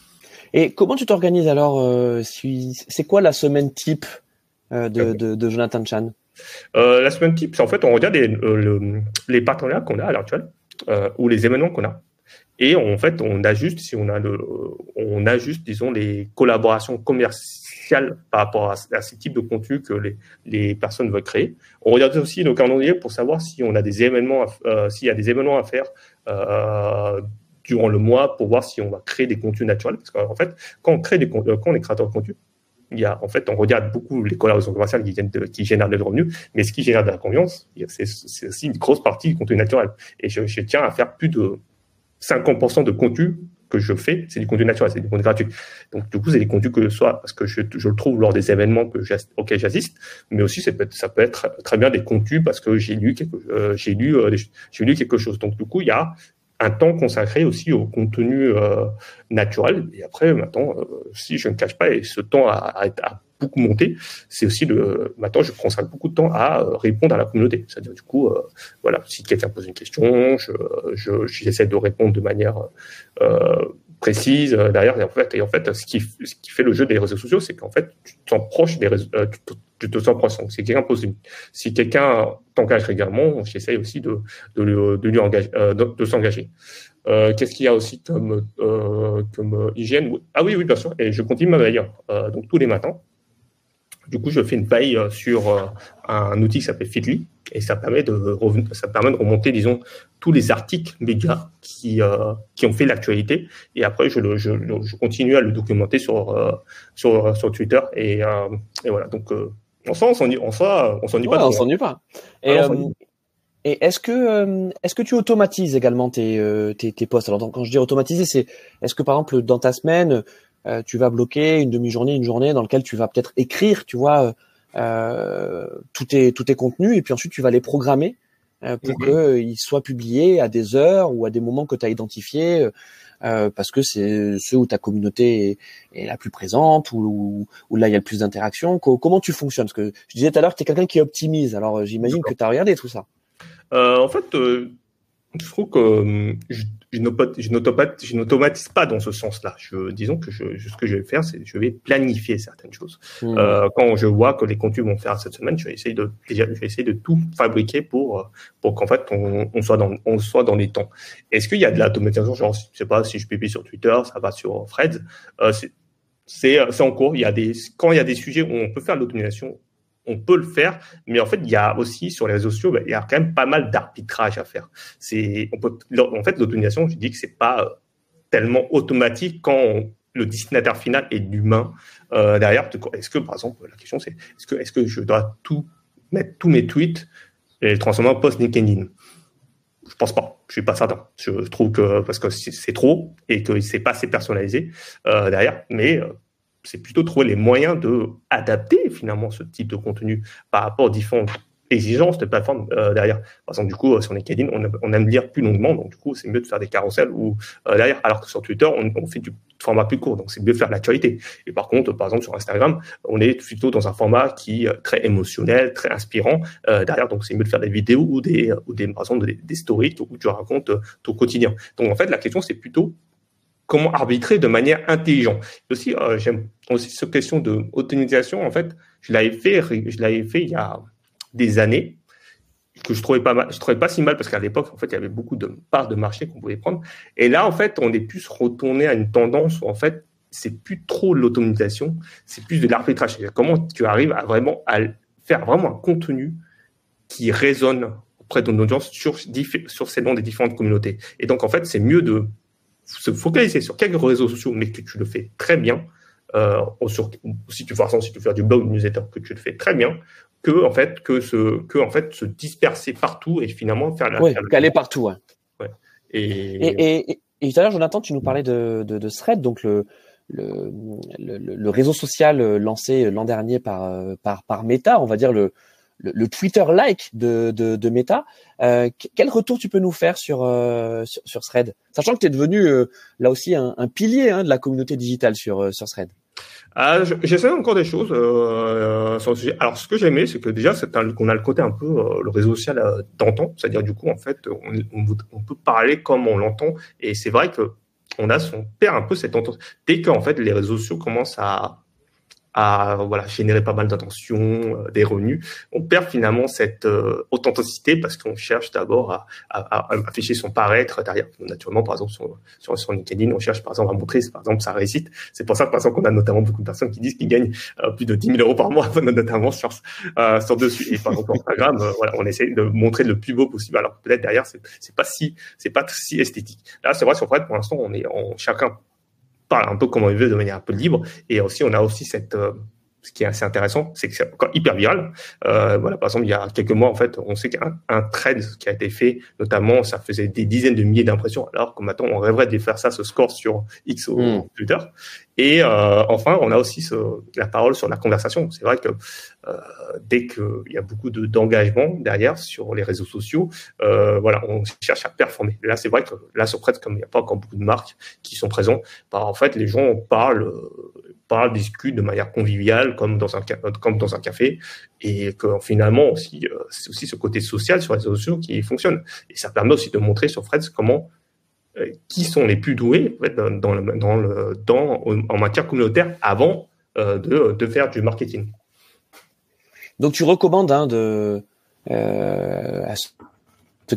Et comment tu t'organises alors euh, si, c'est quoi la semaine type euh, de, okay. de, de Jonathan Chan? euh, La semaine type, c'est en fait on regarde les, euh, le, les partenariats qu'on a à l'heure actuelle euh, ou les événements qu'on a. Et en fait, on ajuste si on a le, on ajuste, disons, les collaborations commerciales par rapport à, à ces types de contenus que les, les personnes veulent créer. On regarde aussi nos calendriers pour savoir si on a des événements, euh, s'il y a des événements à faire euh, durant le mois pour voir si on va créer des contenus naturels. Parce qu'en fait, quand on crée des quand on est créateur de contenu, il y a, en fait, on regarde beaucoup les collaborations commerciales qui, viennent de, qui génèrent des revenus, mais ce qui génère de la confiance, c'est, c'est aussi une grosse partie du contenu naturel. Et je, je tiens à faire plus de cinquante pour cent de contenu que je fais, c'est du contenu naturel, c'est du contenu gratuit. Donc, du coup, c'est des contenus que soit parce que je, je le trouve lors des événements que auxquels j'assiste, mais aussi ça peut être, ça peut être très bien des contenus parce que j'ai lu quelque, euh, j'ai lu, euh, j'ai lu quelque chose. Donc, du coup, il y a un temps consacré aussi au contenu euh, naturel. Et après, maintenant, euh, si je ne cache pas, et ce temps a, a, a beaucoup monté, c'est aussi le. Maintenant, je consacre beaucoup de temps à euh, répondre à la communauté. C'est-à-dire, du coup, euh, voilà, si quelqu'un pose une question, je, je, j'essaie de répondre de manière euh, précise. D'ailleurs, et en fait, et en fait, ce qui, ce qui fait le jeu des réseaux sociaux, c'est qu'en fait, tu te sens proche des réseaux. Euh, tu, te, tu te sens proche. Donc, si quelqu'un pose une, si quelqu'un t'engage régulièrement, j'essaie aussi de, de, de, de lui engager, euh, de, de s'engager. Euh, qu'est-ce qu'il y a aussi comme, euh, comme hygiène? Ah oui, oui, bien sûr. Et je continue ma veille. Euh, donc, tous les matins. Du coup, je fais une veille sur euh, un outil qui s'appelle Feedly et ça permet de reven- ça permet de remonter, disons, tous les articles médias qui euh, qui ont fait l'actualité. Et après, je le je, je continue à le documenter sur euh, sur sur Twitter et, euh, et voilà. Donc, euh, en soi, on s'ennuie, en soi, on s'ennuie ouais, pas on trop. s'ennuie pas. Et, Ah, euh, et est-ce que euh, est-ce que tu automatises également tes euh, tes, tes posts? Alors, quand je dis automatiser, c'est est-ce que par exemple dans ta semaine Euh, tu vas bloquer une demi-journée, une journée dans laquelle tu vas peut-être écrire, tu vois, euh, tous tes tous tes contenus et puis ensuite tu vas les programmer euh, pour mm-hmm. que euh, ils soient publiés à des heures ou à des moments que tu as identifiés euh, parce que c'est ceux où ta communauté est, est la plus présente ou où là il y a le plus d'interactions. Comment tu fonctionnes? Parce que je disais tout à l'heure que tu es quelqu'un qui optimise. Alors j'imagine D'accord. que tu as regardé tout ça. Euh, en fait, euh, je trouve que euh, je, je n'automatise pas dans ce sens-là. Je, disons que je, ce que je vais faire, c'est je vais planifier certaines choses. Mmh. Euh, quand je vois que les contenus vont faire cette semaine, je vais essayer de, je vais essayer de tout fabriquer pour, pour qu'en fait, on, on soit dans, on soit dans les temps. Est-ce qu'il y a de l'automatisation? Genre, je sais pas, si je publie sur Twitter, ça va sur Threads. Euh, c'est, c'est, c'est en cours. Il y a des, quand il y a des sujets où on peut faire de l'automatisation, on peut le faire, mais en fait, il y a aussi sur les réseaux sociaux, il y a quand même pas mal d'arbitrage à faire. C'est, on peut, en fait, l'automatisation, je dis que c'est pas tellement automatique quand on, le destinataire final est l'humain euh, derrière. Est-ce que, par exemple, la question c'est, est-ce que, est-ce que je dois tout mettre tous mes tweets et les transformer en post LinkedIn? Je pense pas. Je suis pas certain. Je trouve que parce que c'est trop et que c'est pas assez personnalisé euh, derrière, mais euh, c'est plutôt trouver les moyens de adapter finalement ce type de contenu par rapport aux différentes exigences de plateforme euh, derrière. Par exemple, du coup, sur LinkedIn, on, on aime lire plus longuement, donc du coup, c'est mieux de faire des carousels ou euh, derrière. Alors que sur Twitter, on, on fait du format plus court, donc c'est mieux de faire l'actualité. Et par contre, par exemple, sur Instagram, on est plutôt dans un format qui est très émotionnel, très inspirant euh, derrière. Donc c'est mieux de faire des vidéos ou des, ou des par exemple, des, des stories où tu racontes ton quotidien. Donc en fait, la question, c'est plutôt comment arbitrer de manière intelligente. Et aussi, euh, j'aime aussi cette question de automatisation. En fait, je l'avais fait, je l'avais fait il y a des années que je trouvais pas mal, je trouvais pas si mal parce qu'à l'époque, en fait, il y avait beaucoup de parts de marché qu'on pouvait prendre. Et là, en fait, on est plus retourné à une tendance où en fait, c'est plus trop l'automatisation, c'est plus de l'arbitrage. C'est-à-dire comment tu arrives à vraiment à faire vraiment un contenu qui résonne auprès de ton audience sur sur ces noms des différentes communautés. Et donc, en fait, c'est mieux de se focaliser sur quelques réseaux sociaux, mais que tu le fais très bien, euh, sur, si tu fais si tu fais du blog, newsletter, que tu le fais très bien, que en fait que se que en fait se disperser partout et finalement faire la ouais, faire qu'aller partout. Ouais. Ouais. Et... Et, et, et, et tout à l'heure, Jonathan, tu nous parlais de de, de Thread, donc le le, le le réseau social lancé l'an dernier par par par Meta, on va dire le Le, le Twitter-like de, de, de Meta. Euh, quel retour tu peux nous faire sur, euh, sur, sur Thread? Sachant que tu es devenu euh, là aussi un, un pilier hein, de la communauté digitale sur, euh, sur Thread. Ah, j'essaie encore des choses euh, sur le sujet. Alors, ce que j'aimais, c'est que déjà, c'est un, qu'on a le côté un peu euh, le réseau social euh, d'antan, c'est-à-dire du coup, en fait, on, on, on peut parler comme on l'entend, et c'est vrai que on a, on perd un peu cette entente. Dès qu'en fait les réseaux sociaux commencent à à voilà générer pas mal d'attention, euh, des revenus, on perd finalement cette euh, authenticité parce qu'on cherche d'abord à, à, à afficher son paraître derrière. Naturellement, par exemple sur, sur sur LinkedIn, on cherche par exemple à montrer par exemple sa réussite. C'est pour ça que par exemple on a notamment beaucoup de personnes qui disent qu'ils gagnent euh, plus de dix mille euros par mois, notamment sur euh, sur dessus. Et par exemple Instagram, euh, voilà, on essaie de montrer le plus beau possible. Alors peut-être derrière c'est c'est pas si c'est pas si esthétique. Là c'est vrai sur Thread pour l'instant on est on chacun parle un peu comme on veut de manière un peu libre et aussi on a aussi cette euh, ce qui est assez intéressant, c'est que c'est encore hyper viral. Euh, voilà, par exemple, il y a quelques mois, en fait, on sait qu'un un thread qui a été fait, notamment, ça faisait des dizaines de milliers d'impressions, alors que maintenant, on rêverait de faire ça, ce score sur X ou mm. Twitter. Et euh, enfin, on a aussi ce, la parole sur la conversation. C'est vrai que euh, dès qu'il y a beaucoup de, d'engagement derrière sur les réseaux sociaux, euh, voilà, on cherche à performer. Là, c'est vrai que là, sur Threads, comme il n'y a pas encore beaucoup de marques qui sont présentes, bah, en fait, les gens parlent, euh, parlent, discutent de manière conviviale, comme dans un comme dans un café, et que finalement aussi, euh, c'est aussi ce côté social sur les réseaux sociaux qui fonctionne. Et ça permet aussi de montrer sur Threads comment qui sont les plus doués en, fait, dans le, dans le, dans, en matière communautaire avant euh, de, de faire du marketing. Donc tu recommandes hein, de, euh, à ceux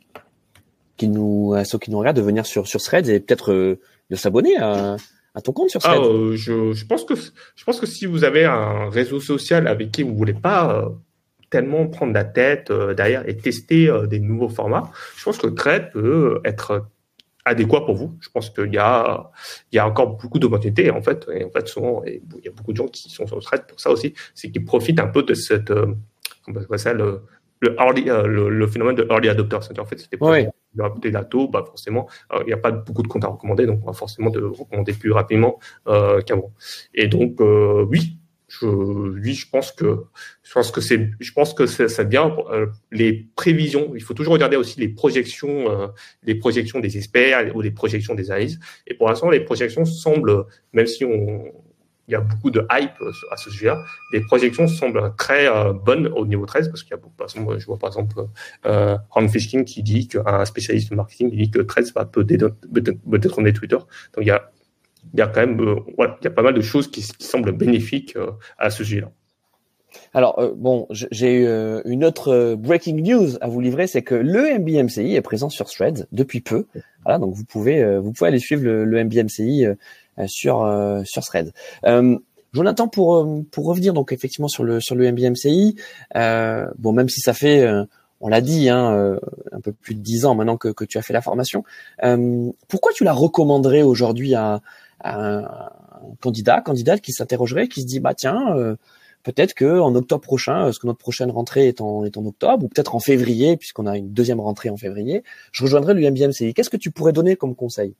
qui nous, à ceux qui nous regardent de venir sur, sur Threads et peut-être euh, de s'abonner à, à ton compte sur Threads. Ah, euh, je, je, pense que, je pense que si vous avez un réseau social avec qui vous ne voulez pas euh, tellement prendre la tête euh, derrière et tester euh, des nouveaux formats, je pense que Threads peut être adéquat pour vous. Je pense qu'il y a, il y a encore beaucoup d'opportunités, en fait. Et en fait, souvent, et il y a beaucoup de gens qui sont sur le Threads pour ça aussi, c'est qu'ils profitent un peu de cette, euh, comment on appelle ça, le, le, early, euh, le, le phénomène de early adopter. C'est-à-dire, en fait, c'était oui. des datos, bah, forcément, euh, il n'y a pas beaucoup de comptes à recommander, donc on va forcément de recommander plus rapidement, euh, qu'avant. Et donc, euh, oui, Je, oui, je pense que je pense que c'est je pense que c'est, c'est bien euh, les prévisions. Il faut toujours regarder aussi les projections, euh, les projections des experts ou les projections des analystes. Et pour l'instant, les projections semblent, même si on il y a beaucoup de hype à ce sujet-là, les projections semblent très euh, bonnes au niveau treize parce qu'il y a beaucoup. Par exemple, je vois par exemple euh, Ron Fishkin qui dit qu'un spécialiste de marketing il dit que treize va peut détrôner Twitter. Donc il y a il y a quand même, euh, voilà, il y a pas mal de choses qui, qui semblent bénéfiques euh, à ce sujet-là. Alors euh, bon, j'ai eu euh, une autre euh, breaking news à vous livrer, c'est que le M B M C I est présent sur Threads depuis peu. Voilà, donc vous pouvez, euh, vous pouvez aller suivre le, le M B M C I euh, sur euh, sur Threads. Euh, Jonathan, pour euh, pour revenir donc effectivement sur le sur le M B M C I, euh, bon même si ça fait euh, on l'a dit, hein, euh, un peu plus de dix ans maintenant que, que tu as fait la formation. Euh, pourquoi tu la recommanderais aujourd'hui à, à un candidat, candidate qui s'interrogerait, qui se dit bah tiens, euh, peut-être que en octobre prochain, parce que notre prochaine rentrée est en, est en octobre, ou peut-être en février, puisqu'on a une deuxième rentrée en février, je rejoindrai le M B M C I. Qu'est-ce que tu pourrais donner comme conseil?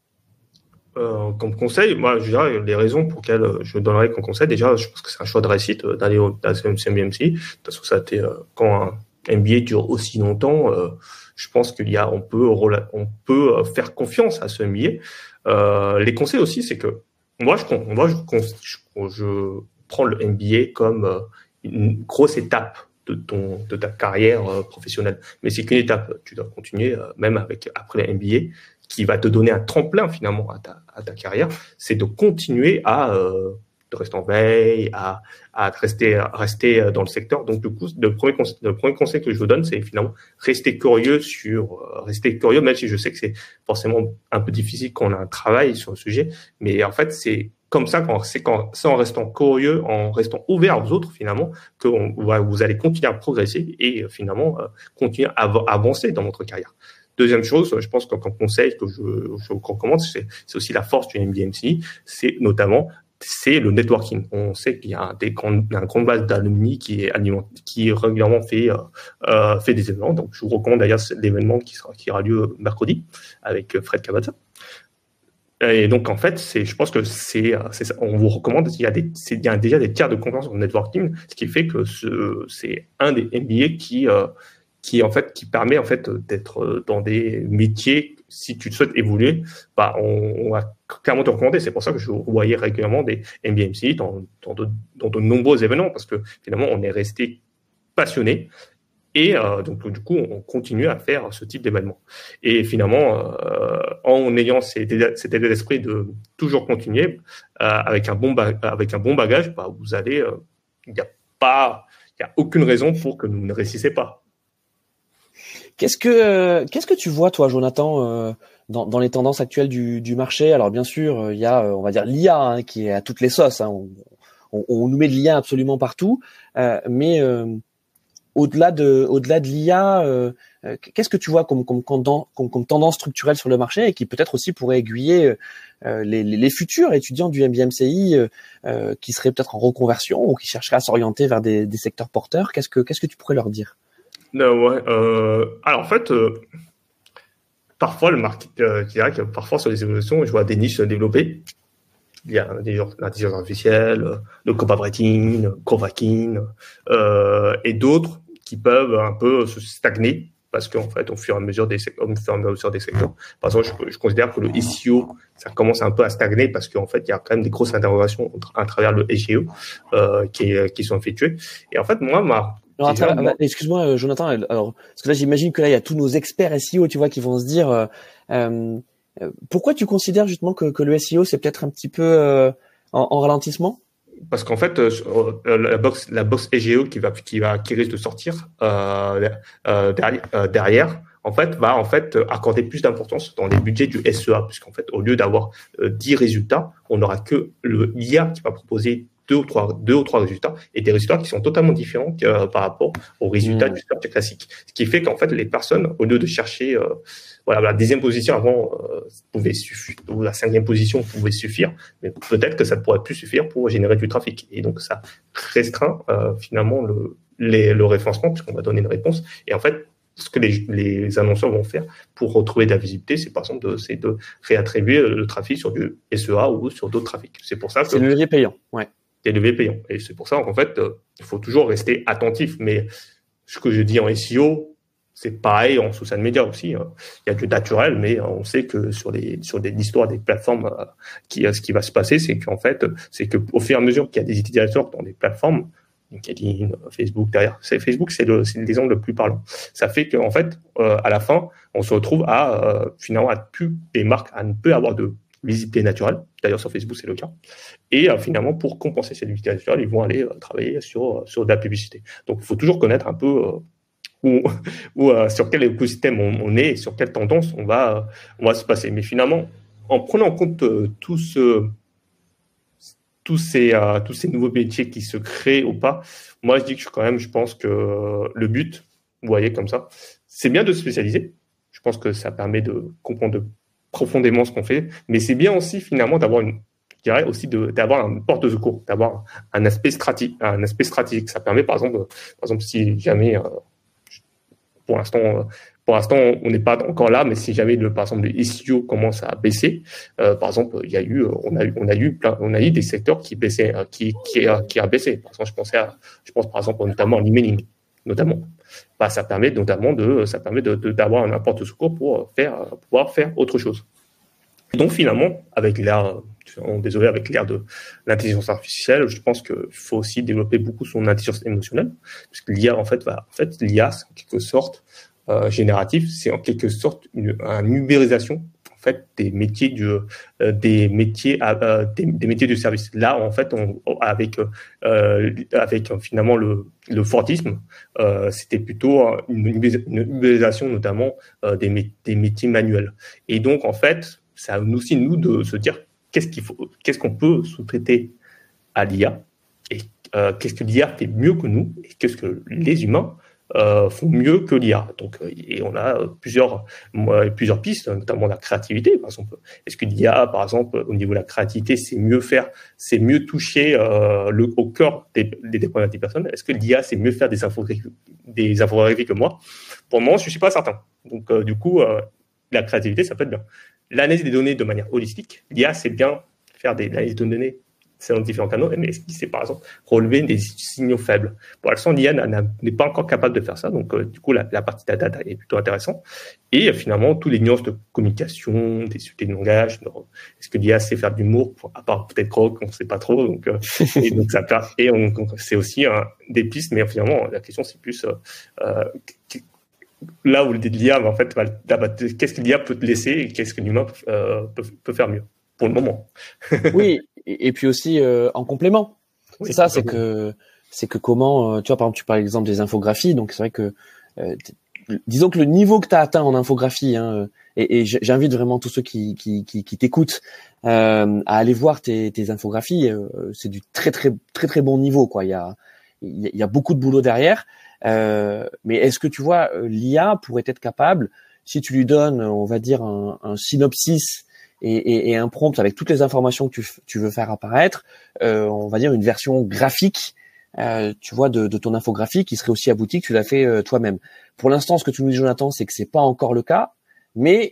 Euh, comme conseil, moi, je dirais les raisons pour lesquelles je donnerais comme conseil. Déjà, je pense que c'est un choix de réussite d'aller au M B M C I. De toute façon, ça a été euh, quand un M B A dure aussi longtemps, euh, je pense qu'il y a, on peut, on peut faire confiance à ce M B A. Euh, les conseils aussi, c'est que moi, je, moi, je, je, je prends le M B A comme une grosse étape de ton, de ta carrière euh, professionnelle. Mais c'est qu'une étape. Tu dois continuer, euh, même avec après le M B A, qui va te donner un tremplin finalement à ta, à ta carrière. C'est de continuer à euh, de rester en veille, à, à rester, à rester dans le secteur. Donc, du coup, le premier conseil, le premier conseil que je vous donne, c'est finalement rester curieux sur, euh, rester curieux, même si je sais que c'est forcément un peu difficile quand on a un travail sur le sujet. Mais en fait, c'est comme ça, quand, c'est quand, c'est en restant curieux, en restant ouvert aux autres, finalement, que on, vous allez continuer à progresser et finalement, euh, continuer à avancer dans votre carrière. Deuxième chose, je pense qu'un conseil que je, je vous recommande, c'est, c'est aussi la force du M B M C I, c'est notamment c'est le networking. On sait qu'il y a des grandes, une grande base d'alumni qui est alimenté, qui régulièrement fait euh, fait des événements. Donc, je vous recommande d'ailleurs l'événement qui sera qui aura lieu mercredi avec Fred Cavazza. Et donc, en fait, c'est, je pense que c'est, c'est ça. On vous recommande. Il y a des, c'est, il y a déjà des tiers de confiance en networking, ce qui fait que ce, c'est un des M B A qui euh, qui en fait qui permet en fait d'être dans des métiers. Si tu souhaites évoluer, bah on, on va clairement te recommander. C'est pour ça que je voyais régulièrement des M B M C I dans, dans, de, dans de nombreux événements, parce que finalement on est resté passionné et euh, donc du coup on continue à faire ce type d'événement. Et finalement, euh, en ayant cet état d'esprit de toujours continuer euh, avec un bon ba- avec un bon bagage, bah, vous allez, il euh, n'y a pas, il y a aucune raison pour que vous ne réussissez pas. Qu'est-ce que euh, qu'est-ce que tu vois toi, Jonathan, euh, dans, dans les tendances actuelles du, du marché? Alors bien sûr, il euh, y a, euh, on va dire l'I A hein, qui est à toutes les sauces. Hein. On, on, on nous met de l'I A absolument partout, euh, mais euh, au-delà de, au-delà de l'I A, euh, qu'est-ce que tu vois comme, comme, comme, comme, comme tendance structurelle sur le marché et qui peut-être aussi pourrait aiguiller euh, les, les, les futurs étudiants du M B M C I euh, euh, qui seraient peut-être en reconversion ou qui chercheraient à s'orienter vers des, des secteurs porteurs? Qu'est-ce que, qu'est-ce que tu pourrais leur dire? Non, ouais, euh, alors en fait, euh, parfois le market, euh, je dirais que parfois sur les évolutions, je vois des niches se développer. Il y a des l'intelligence artificielle, le copywriting, le coworking, euh, et d'autres qui peuvent un peu se stagner parce qu'en fait, au fur et à mesure des, au fur et à mesure des secteurs, par exemple, je, je considère que le S E O, ça commence un peu à stagner parce qu'en fait, il y a quand même des grosses interrogations à travers le S E O euh, qui, qui sont effectuées. Et en fait, moi, ma Alors, attends, moi... excuse-moi, Jonathan. Alors, parce que là, j'imagine que là, il y a tous nos experts S E O, tu vois, qui vont se dire. Euh, euh, Pourquoi tu considères justement que, que le S E O c'est peut-être un petit peu euh, en, en ralentissement? Parce qu'en fait, euh, la box, la box S E O qui va, qui va, qui risque de sortir euh, euh, derrière, euh, derrière, en fait, va en fait accorder plus d'importance dans les budgets du S E A, puisqu'en fait, au lieu d'avoir euh, dix résultats, on n'aura que le I A qui va proposer deux ou trois, deux ou trois résultats et des résultats qui sont totalement différents euh, par rapport aux résultats mmh. du search classique. Ce qui fait qu'en fait, les personnes, au lieu de chercher, euh, voilà, la dixième position avant euh, pouvait suffire, ou la cinquième position pouvait suffire, mais peut-être que ça ne pourrait plus suffire pour générer du trafic. Et donc, ça restreint euh, finalement le, les, le référencement puisqu'on va donner une réponse. Et en fait, ce que les, les annonceurs vont faire pour retrouver de la visibilité, c'est par exemple de, c'est de réattribuer le trafic sur du S E A ou sur d'autres trafics. C'est pour ça que c'est le levier payant, ouais. Des leviers payants. Et c'est pour ça qu'en fait, euh, il faut toujours rester attentif. Mais ce que je dis en S E O, c'est pareil en social media aussi. Hein. Il y a du naturel, mais on sait que sur les sur des l'histoire des plateformes, euh, qui, ce qui va se passer, c'est qu'en fait, c'est que au fur et à mesure qu'il y a des utilisateurs dans des plateformes, LinkedIn, Facebook derrière, c'est Facebook, c'est le c'est l'exemple le plus parlant. Ça fait qu'en fait, euh, à la fin, on se retrouve à euh, finalement à plus des marques à ne plus avoir de visibilité naturelle. D'ailleurs, sur Facebook, c'est le cas. Et euh, finalement, pour compenser cette visibilité naturelle, ils vont aller euh, travailler sur sur de la publicité. Donc, il faut toujours connaître un peu euh, où, où euh, sur quel écosystème on, on est, et sur quelle tendance on va euh, on va se passer. Mais finalement, en prenant en compte euh, tout ce tous ces euh, tous ces nouveaux métiers qui se créent ou pas, moi, je dis que je, quand même, je pense que euh, le but, vous voyez comme ça, c'est bien de se spécialiser. Je pense que ça permet de comprendre de profondément ce qu'on fait, mais c'est bien aussi finalement d'avoir une, je dirais aussi de d'avoir un porte de secours, d'avoir un aspect stratégique, un aspect stratégique. Ça permet par exemple, par exemple si jamais, euh, pour l'instant, pour l'instant on n'est pas encore là, mais si jamais le par exemple le S E O commence à baisser, euh, par exemple il y a eu, on a eu, on a eu plein, on a eu des secteurs qui baissaient, qui qui a, qui a baissé. Par exemple, je pensais à, je pense par exemple notamment à l'emailing, notamment. Bah, ça permet notamment de, ça permet de, de, d'avoir un apport de secours pour faire, pouvoir faire autre chose. Et donc finalement, avec l'ère, désolé, avec l'ère de l'intelligence artificielle, je pense qu'il faut aussi développer beaucoup son intelligence émotionnelle, parce que l'I A en fait va, en fait l'I A c'est en quelque sorte euh, génératif, c'est en quelque sorte une, une ubérisation en fait des métiers du, euh, des métiers, euh, des, des métiers du service. Là en fait, on, avec euh, avec euh, finalement le le Fordisme, euh, c'était plutôt une, une ubérisation notamment euh, des, des métiers manuels. Et donc en fait, c'est à nous aussi nous de se dire qu'est-ce qu'il faut, qu'est-ce qu'on peut sous-traiter à l'I A et euh, qu'est-ce que l'I A fait mieux que nous et qu'est-ce que les humains euh, font mieux que l'I A. Donc, et on a plusieurs euh, plusieurs pistes, notamment la créativité, par exemple. Est-ce que l'I A, par exemple, au niveau de la créativité, c'est mieux faire, c'est mieux toucher euh, le au cœur des, des, des problématiques personnelles. Est-ce que l'I A, c'est mieux faire des infographies, des infographies que moi? Pour le moment, je suis pas certain. Donc, euh, du coup, euh, la créativité, ça peut être bien. L'analyse des données de manière holistique, l'I A, c'est bien faire des analyses de données selon différents canaux, mais est-ce qu'il sait, par exemple, relever des signaux faibles? Pour l'instant, l'I A n'est pas encore capable de faire ça, donc euh, du coup, la, la partie data est plutôt intéressante. Et euh, finalement, tous les nuances de communication, des unités de langage, est-ce que l'I A sait faire de l'humour, à part peut-être Grok, on ne sait pas trop, donc, euh, et donc ça et on, c'est aussi un, des pistes, mais finalement, la question, c'est plus euh, euh, là où l'I A, en fait, qu'est-ce que l'I A peut te laisser et qu'est-ce que l'humain euh, peut, peut faire mieux pour le moment. Oui, et, et puis aussi euh, en complément. Oui, c'est ça, c'est que c'est que comment, euh, tu vois, par exemple, tu parles l'exemple des infographies, donc c'est vrai que euh, disons que le niveau que tu as atteint en infographie, hein, et, et j'invite vraiment tous ceux qui qui qui, qui t'écoutent euh, à aller voir tes, tes infographies. Euh, c'est du très très très très bon niveau, quoi. Il y a il y a beaucoup de boulot derrière. Euh, mais est-ce que tu vois, l'I A pourrait être capable, si tu lui donnes, on va dire, un, un synopsis et, et, et un prompt avec toutes les informations que tu, tu veux faire apparaître, euh, on va dire une version graphique, euh, tu vois, de, de ton infographie qui serait aussi aboutie que tu l'as fait euh, toi-même. Pour l'instant, ce que tu nous dis, Jonathan, c'est que c'est pas encore le cas, mais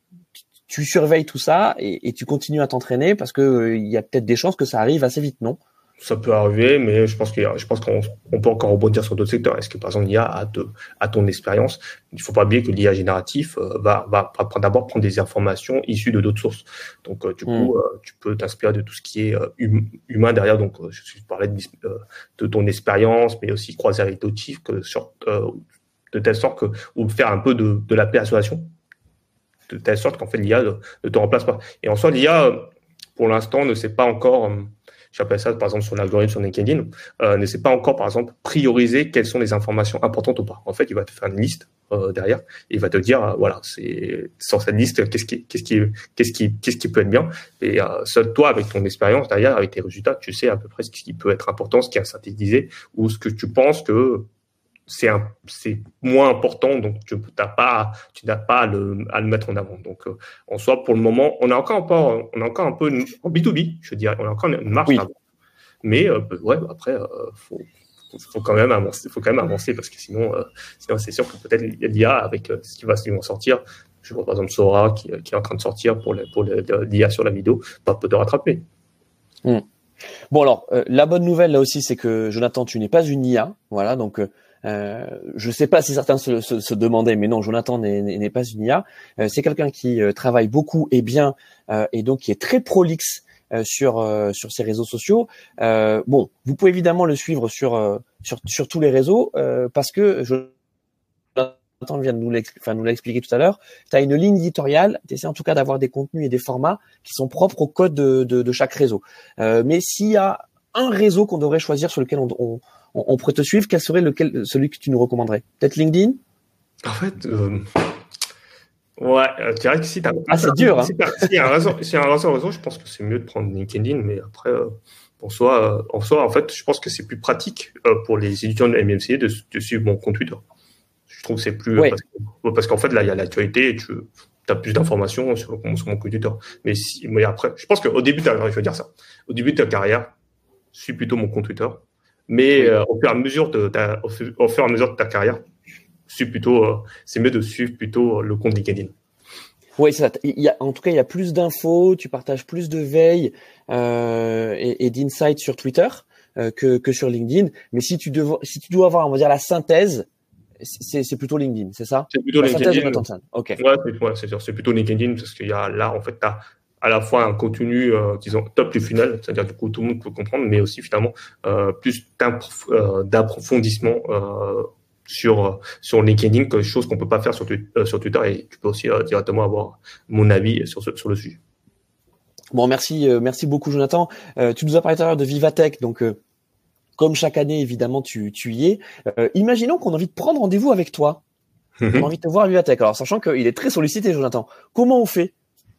tu surveilles tout ça et, et tu continues à t'entraîner parce que euh, il y a peut-être des chances que ça arrive assez vite, non? Ça peut arriver, mais je pense qu'il y a, je pense qu'on on peut encore rebondir sur d'autres secteurs. Est-ce que par exemple l'I A a de, à ton expérience, il faut pas oublier que l'I A génératif euh, va, va, va d'abord prendre des informations issues de d'autres sources. Donc euh, du coup, mm. euh, tu peux t'inspirer de tout ce qui est euh, hum, humain derrière. Donc euh, je parlais de, euh, de ton expérience, mais aussi croiser avec d'autres chiffres, que sur, euh, de telle sorte que ou faire un peu de, de la persuasion, de telle sorte qu'en fait l'I A ne, ne te remplace pas. Et en soi, l'I A pour l'instant ne sait pas encore. Euh, J'appelle ça, par exemple, sur l'algorithme sur LinkedIn, euh, ne sait pas encore, par exemple, prioriser quelles sont les informations importantes ou pas. En fait, il va te faire une liste euh, derrière et il va te dire, euh, voilà, c'est sur cette liste, qu'est-ce qui, qu'est-ce qui, qu'est-ce qui, qu'est-ce qui peut être bien. Et euh, seul toi, avec ton expérience derrière, avec tes résultats, tu sais à peu près ce qui peut être important, ce qui est synthétisé ou ce que tu penses que c'est un, c'est moins important, donc tu n'as pas, tu n'as pas à le, à le mettre en avant. Donc, euh, en soi, pour le moment, on est encore un peu, on est encore un peu en B deux B, je dirais, on a encore une marche oui. avant. Mais euh, ouais, après, euh, faut, faut quand même avancer, faut quand même avancer parce que sinon, euh, sinon c'est sûr que peut-être l'I A avec euh, ce qui va se sortir. Je vois par exemple Sora qui, qui est en train de sortir pour les, pour l'I A sur la vidéo, pas peut te rattraper. Mmh. Bon alors, euh, la bonne nouvelle là aussi, c'est que Jonathan, tu n'es pas une I A, voilà. Donc, euh, je sais pas si certains se, se, se demandaient, mais non, Jonathan n'est, n'est pas une I A. Euh, c'est quelqu'un qui euh, travaille beaucoup et bien, euh, et donc qui est très prolixe euh, sur euh, sur ses réseaux sociaux. Euh, bon, vous pouvez évidemment le suivre sur euh, sur sur tous les réseaux euh, parce que je Jonathan vient de nous l'expliquer, enfin, nous l'a expliqué tout à l'heure, tu as une ligne éditoriale, tu essaies en tout cas d'avoir des contenus et des formats qui sont propres au code de, de, de chaque réseau. Euh, mais s'il y a un réseau qu'on devrait choisir sur lequel on, on, on pourrait te suivre, quel serait lequel, celui que tu nous recommanderais? Peut-être LinkedIn? En fait, euh... ouais, tu dirais que si t'as... Ah, c'est dur, hein. Si il y a un réseau, si y a un réseau, réseau, je pense que c'est mieux de prendre LinkedIn, mais après, euh, pour soi, euh, en soi, en fait, je pense que c'est plus pratique euh, pour les étudiants de M B M C I de, de suivre mon compte Twitter. Je trouve que c'est plus... Ouais. Parce, que, parce qu'en fait, là, il y a l'actualité et tu as plus d'informations sur, sur mon compte Twitter. Mais, si, mais après, je pense qu'au début de ta carrière, je veux dire ça, au début de ta carrière, suis plutôt mon compte Twitter. Mais oui. euh, au, fur et à mesure de ta, au, fur, au fur et à mesure de ta carrière, suis plutôt, euh, c'est mieux de suivre plutôt le compte LinkedIn. Oui, c'est ça. Il y a, en tout cas, il y a plus d'infos, tu partages plus de veille euh, et, et d'insights sur Twitter euh, que, que sur LinkedIn. Mais si tu, dev, si tu dois avoir, on va dire, la synthèse, c'est, c'est plutôt LinkedIn, c'est ça? C'est plutôt la LinkedIn. Ok. Ouais, c'est, ouais, c'est sûr. C'est plutôt LinkedIn parce qu'il y a là, en fait, tu as à la fois un contenu, euh, disons, top du funnel, c'est-à-dire du coup, tout le monde peut comprendre, mais aussi finalement euh, plus euh, d'approfondissement euh, sur sur LinkedIn, quelque chose qu'on peut pas faire sur, euh, sur Twitter, et tu peux aussi euh, directement avoir mon avis sur ce, sur le sujet. Bon, merci, euh, merci beaucoup, Jonathan. Euh, tu nous as parlé tout à l'heure de Vivatech, donc euh, comme chaque année, évidemment, tu, tu y es. Euh, imaginons qu'on a envie de prendre rendez-vous avec toi. Mm-hmm. On a envie de te voir à Vivatech. Alors, sachant qu'il est très sollicité, Jonathan. Comment on fait?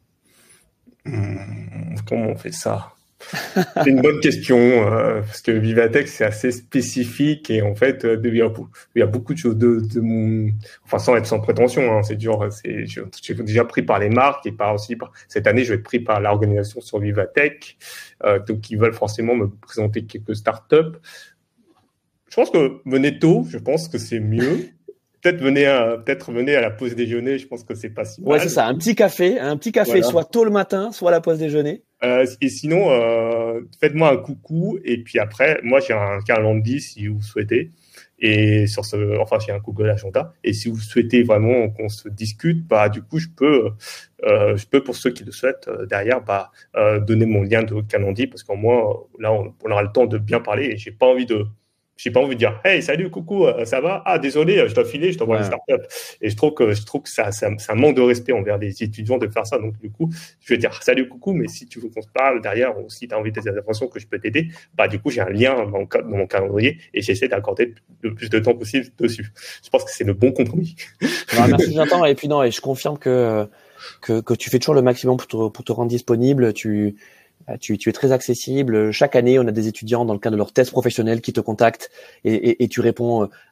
Mmh, comment on fait ça? C'est une bonne question, euh, parce que Vivatech, c'est assez spécifique et en fait, euh, il, y a, il y a beaucoup de choses de, de mon... Enfin, sans être sans prétention, hein, c'est dur. C'est, je, je suis déjà pris par les marques et par aussi... Par, cette année, je vais être pris par l'organisation sur Vivatech, euh, donc ils veulent forcément me présenter quelques startups. Je pense que venez tôt, je pense que c'est mieux. Peut-être venez à, peut-être venez à la pause déjeuner, je pense que c'est pas si mal. Ouais, c'est ça, un petit café, un petit café, voilà. Soit tôt le matin, soit à la pause déjeuner. Euh, et sinon, euh, faites-moi un coucou, et puis après, moi j'ai un calendrier si vous souhaitez, et sur ce, enfin j'ai un Google Agenda, et si vous souhaitez vraiment qu'on se discute, bah du coup je peux, euh, je peux pour ceux qui le souhaitent euh, derrière, bah euh, donner mon lien de calendrier, parce qu'au moins là on, on aura le temps de bien parler, et j'ai pas envie de J'ai pas envie de dire, hey, salut, coucou, ça va? Ah, désolé, je dois filer, je t'envoie ouais. une startup. Et je trouve que, je trouve que ça, ça, ça manque de respect envers les étudiants de faire ça. Donc, du coup, je vais dire, salut, coucou, mais si tu veux qu'on se parle derrière, ou si tu as envie de des informations que je peux t'aider, bah, du coup, j'ai un lien dans mon, dans mon calendrier et j'essaie d'accorder le plus de temps possible dessus. Je pense que c'est le bon compromis. Alors, merci, Jonathan. Et puis, non, et je confirme que, que, que tu fais toujours le maximum pour te, pour te rendre disponible. Tu, Tu, tu es très accessible. Chaque année, on a des étudiants dans le cadre de leur thèse professionnelle qui te contactent et, et, et tu réponds euh,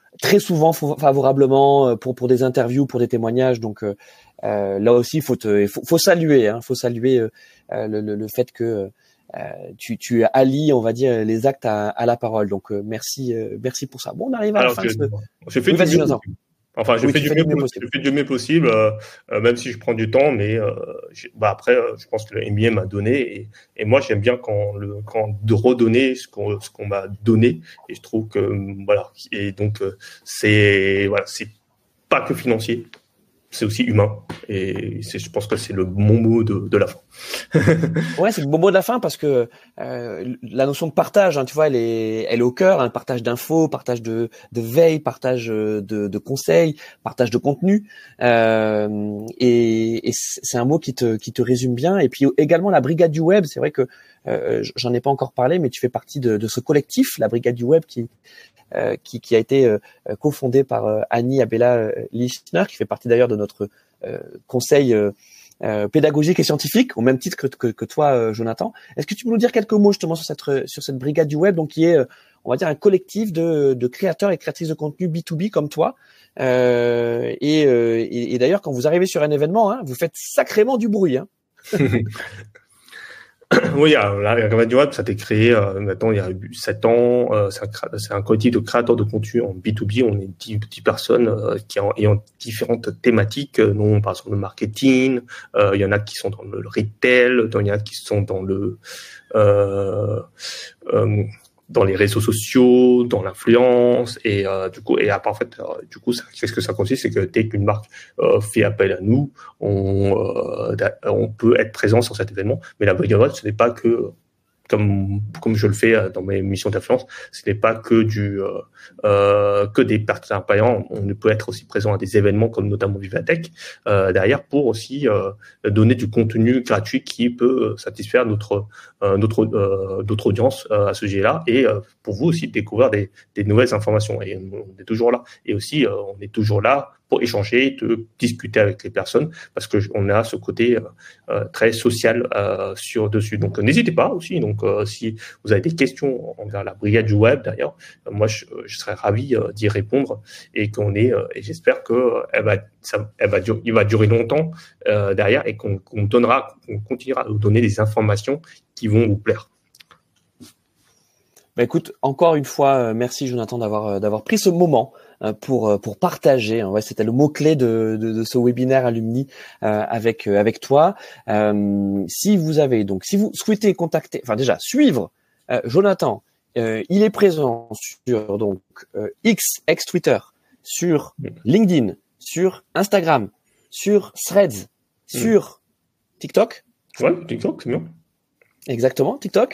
très souvent favorablement pour pour des interviews, pour des témoignages. Donc euh, là aussi, il faut te, faut, faut saluer, hein, faut saluer euh, le, le, le fait que euh, tu, tu allies, on va dire, les actes à, à la parole. Donc euh, merci, euh, merci pour ça. Bon, on arrive à Alors, la fin. je, de ce... je fais Oui, du vas-y, mieux Jonathan. possible. Enfin, je Oui, fais tu du fais mieux du mieux possible. possible. Je fais du mieux possible, euh, euh, même si je prends du temps, mais euh, bah après, euh, je pense que le M B A m'a donné, et, et moi j'aime bien quand le quand de redonner ce qu'on ce qu'on m'a donné, et je trouve que voilà, et donc euh, c'est voilà, c'est pas que financier, c'est aussi humain, et c'est, je pense que c'est le bon mot de, de la fin. Ouais, c'est le bon mot de la fin parce que euh, la notion de partage, hein, tu vois, elle est, elle est au cœur. Hein, partage d'infos, partage de, de veille, partage de, de conseils, partage de contenu. Euh, et, et c'est un mot qui te, qui te résume bien. Et puis également la brigade du web. C'est vrai que euh, j'en ai pas encore parlé, mais tu fais partie de, de ce collectif, la brigade du web, qui euh, qui, qui a été euh, cofondé par euh, Annie Abella Lichner, qui fait partie d'ailleurs de notre euh, conseil euh, Euh, pédagogique et scientifique, au même titre que, que, que toi, euh, Jonathan. Est-ce que tu peux nous dire quelques mots justement sur cette sur cette brigade du web, donc qui est, euh, on va dire, un collectif de, de créateurs et créatrices de contenu B deux B comme toi. Euh, et, euh, et, et d'ailleurs, quand vous arrivez sur un événement, hein, vous faites sacrément du bruit. Hein. Oui, alors, la brigade du web, ça a été créé euh, maintenant il y a sept ans. Euh, c'est, un, c'est un collectif de créateurs de contenu en B deux B. On est dix, dix personnes euh, qui ont, ayant différentes thématiques. Euh, non, par exemple le marketing. Euh, il y en a qui sont dans le retail. Il y en a qui sont dans le euh, euh, dans les réseaux sociaux, dans l'influence, et euh, du coup, et après, en fait, euh, du coup, ça, qu'est-ce que ça consiste, c'est que dès qu'une marque euh, fait appel à nous, on, euh, on peut être présent sur cet événement. Mais la brigade web, ce n'est pas que, comme comme je le fais dans mes missions d'influence, ce n'est pas que du euh, euh, que des partenaires payants. On peut être aussi présent à des événements comme notamment Vivatech euh, derrière pour aussi euh, donner du contenu gratuit qui peut satisfaire notre euh, notre euh, notre audience euh, à ce sujet-là, et euh, pour vous aussi découvrir des des nouvelles informations. Et on est toujours là. Et aussi euh, on est toujours là pour échanger, de discuter avec les personnes, parce que on a ce côté euh, très social euh, sur dessus. Donc n'hésitez pas aussi. Donc euh, si vous avez des questions envers la brigade du web, d'ailleurs, euh, moi je, je serais ravi euh, d'y répondre, et qu'on est euh, et j'espère que euh, elle va ça, elle va durer, il va durer longtemps euh, derrière, et qu'on, qu'on donnera, qu'on continuera à vous donner des informations qui vont vous plaire. Bah écoute, encore une fois, merci Jonathan d'avoir d'avoir pris ce moment pour pour partager. Ouais, c'était le mot clé de, de de ce webinaire Alumni euh, avec avec toi. Euh, si vous avez donc, si vous souhaitez contacter, enfin déjà suivre euh, Jonathan, euh, il est présent sur donc euh, X ex Twitter, sur LinkedIn, sur Instagram, sur Threads, sur TikTok. Ouais, TikTok, c'est bien. Exactement, TikTok,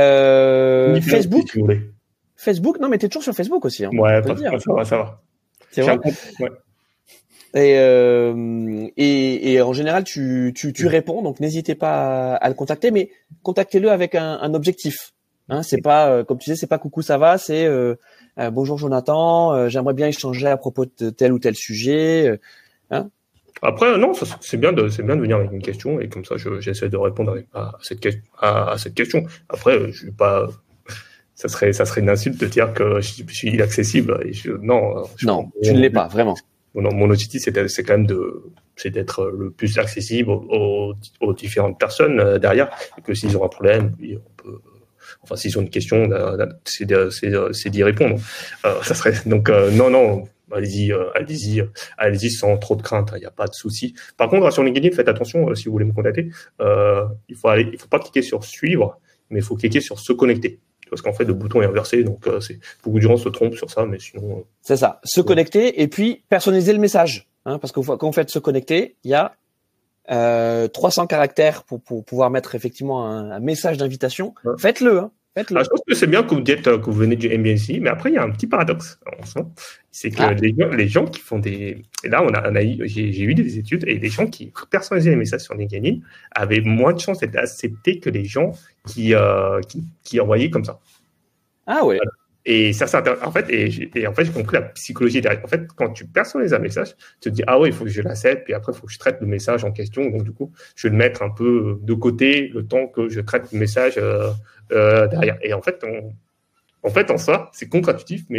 euh, Facebook, si vous voulez. Facebook. Non, mais t'es toujours sur Facebook aussi. Hein, ouais, pas, dire, ça va, ça va. C'est vrai. Ouais. Et, euh, et, et en général, tu, tu, tu réponds, donc n'hésitez pas à, à le contacter, mais contactez-le avec un, un objectif. Hein, c'est pas, euh, comme tu disais, c'est pas coucou, ça va, c'est euh, euh, bonjour Jonathan, euh, j'aimerais bien échanger à propos de tel ou tel sujet. Euh, hein. Après, non, ça, c'est bien de, c'est bien de venir avec une question, et comme ça, je, j'essaie de répondre à, à cette, à, à cette question. Après, je vais pas, ça serait, ça serait une insulte de dire que je, je suis inaccessible. Et je, non, je, non, mon, tu ne l'es pas, vraiment. Mon, mon objectif, c'est, c'est quand même de, c'est d'être le plus accessible aux, aux, aux différentes personnes euh, derrière, et que s'ils ont un problème, oui, on peut, enfin, s'ils ont une question, c'est, de, c'est, c'est d'y répondre. Euh, ça serait, donc, euh, non, non. Allez-y, euh, allez-y, euh, allez-y sans trop de crainte. Il hein, n'y a pas de souci. Par contre, sur LinkedIn, faites attention euh, si vous voulez me contacter. Euh, il faut aller, il faut pas cliquer sur suivre, mais il faut cliquer sur se connecter, parce qu'en fait le bouton est inversé. Donc euh, c'est beaucoup de gens se trompent sur ça, mais sinon. Euh, c'est ça. Se ouais. connecter et puis personnaliser le message, hein, parce que quand vous faites se connecter, il y a euh, trois cents caractères pour, pour pouvoir mettre effectivement un, un message d'invitation. Ouais. Faites-le. Hein. Faites-le. Ah, je pense que c'est bien que vous dites que vous venez du M B M C I, mais après il y a un petit paradoxe. C'est que ah. les, les gens qui font des, et là on a, on a eu, j'ai, j'ai eu des études, et les gens qui personnalisaient les messages sur LinkedIn avaient moins de chances d'être acceptés que les gens qui euh, qui, qui envoyaient comme ça. Ah ouais. Voilà. Et ça, c'est en fait, et, et en fait, j'ai compris la psychologie derrière. En fait, quand tu personnalises un message, tu te dis, ah ouais, il faut que je l'accepte, puis après, il faut que je traite le message en question. Donc, du coup, je vais le mettre un peu de côté le temps que je traite le message euh, euh, derrière. Et en fait, on, en fait, en soi, c'est contre-intuitif, mais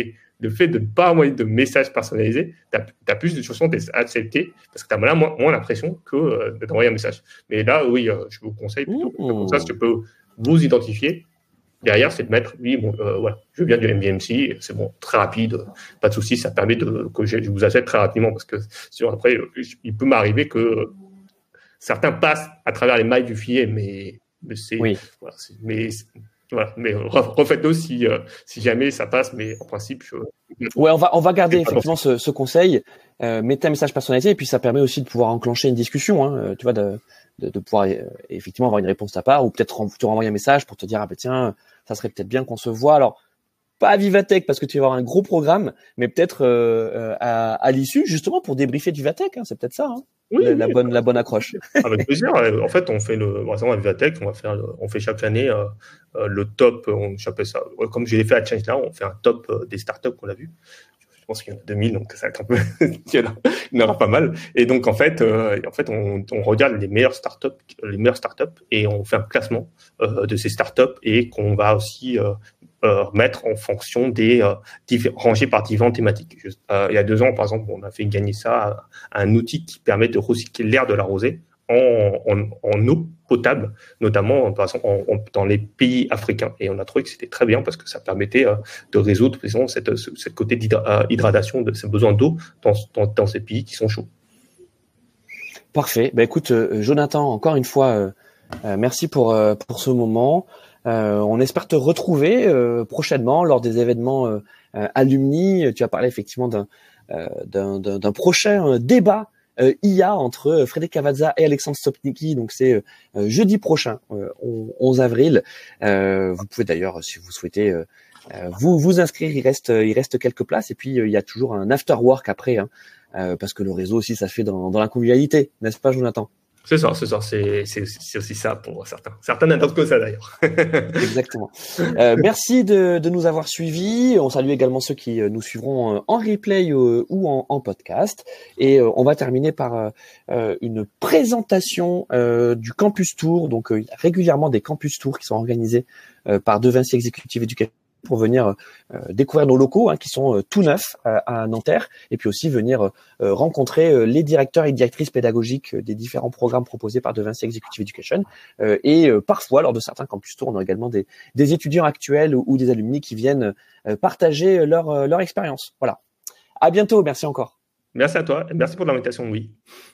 le fait de ne pas envoyer de messages personnalisés, tu as plus de chances d'être accepté parce que tu as moins, moins l'impression que euh, d'envoyer un message. Mais là, oui, euh, je vous conseille plutôt. Mmh. Comme ça, tu peux vous identifier. Derrière, c'est de mettre, oui, bon, euh, voilà, je viens du M B M C, c'est bon, très rapide, pas de souci, ça permet de, que je, je vous achète très rapidement parce que sinon, après, il peut m'arriver que certains passent à travers les mailles du filet, mais, mais c'est, oui. voilà, c'est, mais, voilà, mais refaites-le si, euh, si jamais ça passe, mais en principe, je, ouais, on va, on va garder effectivement ce, ce conseil, euh, mettez un message personnalisé et puis ça permet aussi de pouvoir enclencher une discussion, hein, tu vois, de, de, de pouvoir euh, effectivement avoir une réponse de ta part ou peut-être te renvoyer un message pour te dire, ah ben tiens, ça serait peut-être bien qu'on se voit. Alors, pas à Vivatech parce que tu vas avoir un gros programme, mais peut-être euh, à, à l'issue justement pour débriefer du Vivatech, hein, c'est peut-être ça, hein, oui, la, oui, la bonne, oui. la bonne accroche. Avec plaisir. En fait, on fait le, par exemple à Vivatech, on va faire, le, on fait chaque année euh, le top, on j'appelle ça, comme je l'ai fait à Change là, on fait un top euh, des startups qu'on a vu. Je pense qu'il y en a deux mille, donc ça va être un peu, il y en aura pas mal. Et donc en fait, euh, en fait, on, on regarde les meilleures startups, les meilleures startups, et on fait un classement euh, de ces startups et qu'on va aussi euh, euh, mettre en fonction des euh, rangés par différentes thématiques. Juste, euh, il y a deux ans, par exemple, on a fait gagner ça à, à un outil qui permet de recycler l'air de la rosée en, en, en eau potable, notamment par exemple en, en, dans les pays africains. Et on a trouvé que c'était très bien parce que ça permettait euh, de résoudre disons, cette, cette côté d'hydratation, de ces besoins d'eau dans, dans, dans ces pays qui sont chauds. Parfait. Ben écoute, euh, Jonathan, encore une fois, euh, euh, merci pour euh, pour ce moment. Euh, on espère te retrouver euh, prochainement lors des événements euh, euh, alumni. Tu as parlé effectivement d'un euh, d'un, d'un, d'un prochain débat Euh, I A entre Frédéric Cavazza et Alexandre Stopnicki, donc c'est euh, jeudi prochain, euh, onze avril. Euh, vous pouvez d'ailleurs, si vous souhaitez, euh, vous vous inscrire. Il reste, il reste quelques places et puis euh, il y a toujours un after work après, hein, euh, parce que le réseau aussi, ça se fait dans, dans la convivialité, n'est-ce pas, Jonathan? C'est ça, c'est ça, c'est, c'est, c'est aussi ça pour certains. Certains n'attendent que ça d'ailleurs. Exactement. Euh, merci de, de nous avoir suivis. On salue également ceux qui nous suivront en replay euh, ou en, en podcast. Et euh, on va terminer par euh, une présentation euh, du Campus Tour. Donc, euh, il y a régulièrement des Campus Tours qui sont organisés euh, par De Vinci Executive Education pour venir euh, découvrir nos locaux hein, qui sont euh, tout neufs euh, à Nanterre et puis aussi venir euh, rencontrer euh, les directeurs et directrices pédagogiques des différents programmes proposés par De Vinci Executive Education euh, et euh, parfois lors de certains campus tours on a également des, des étudiants actuels ou, ou des alumni qui viennent euh, partager leur, euh, leur expérience. Voilà. À bientôt, merci encore. Merci à toi et merci pour l'invitation, oui.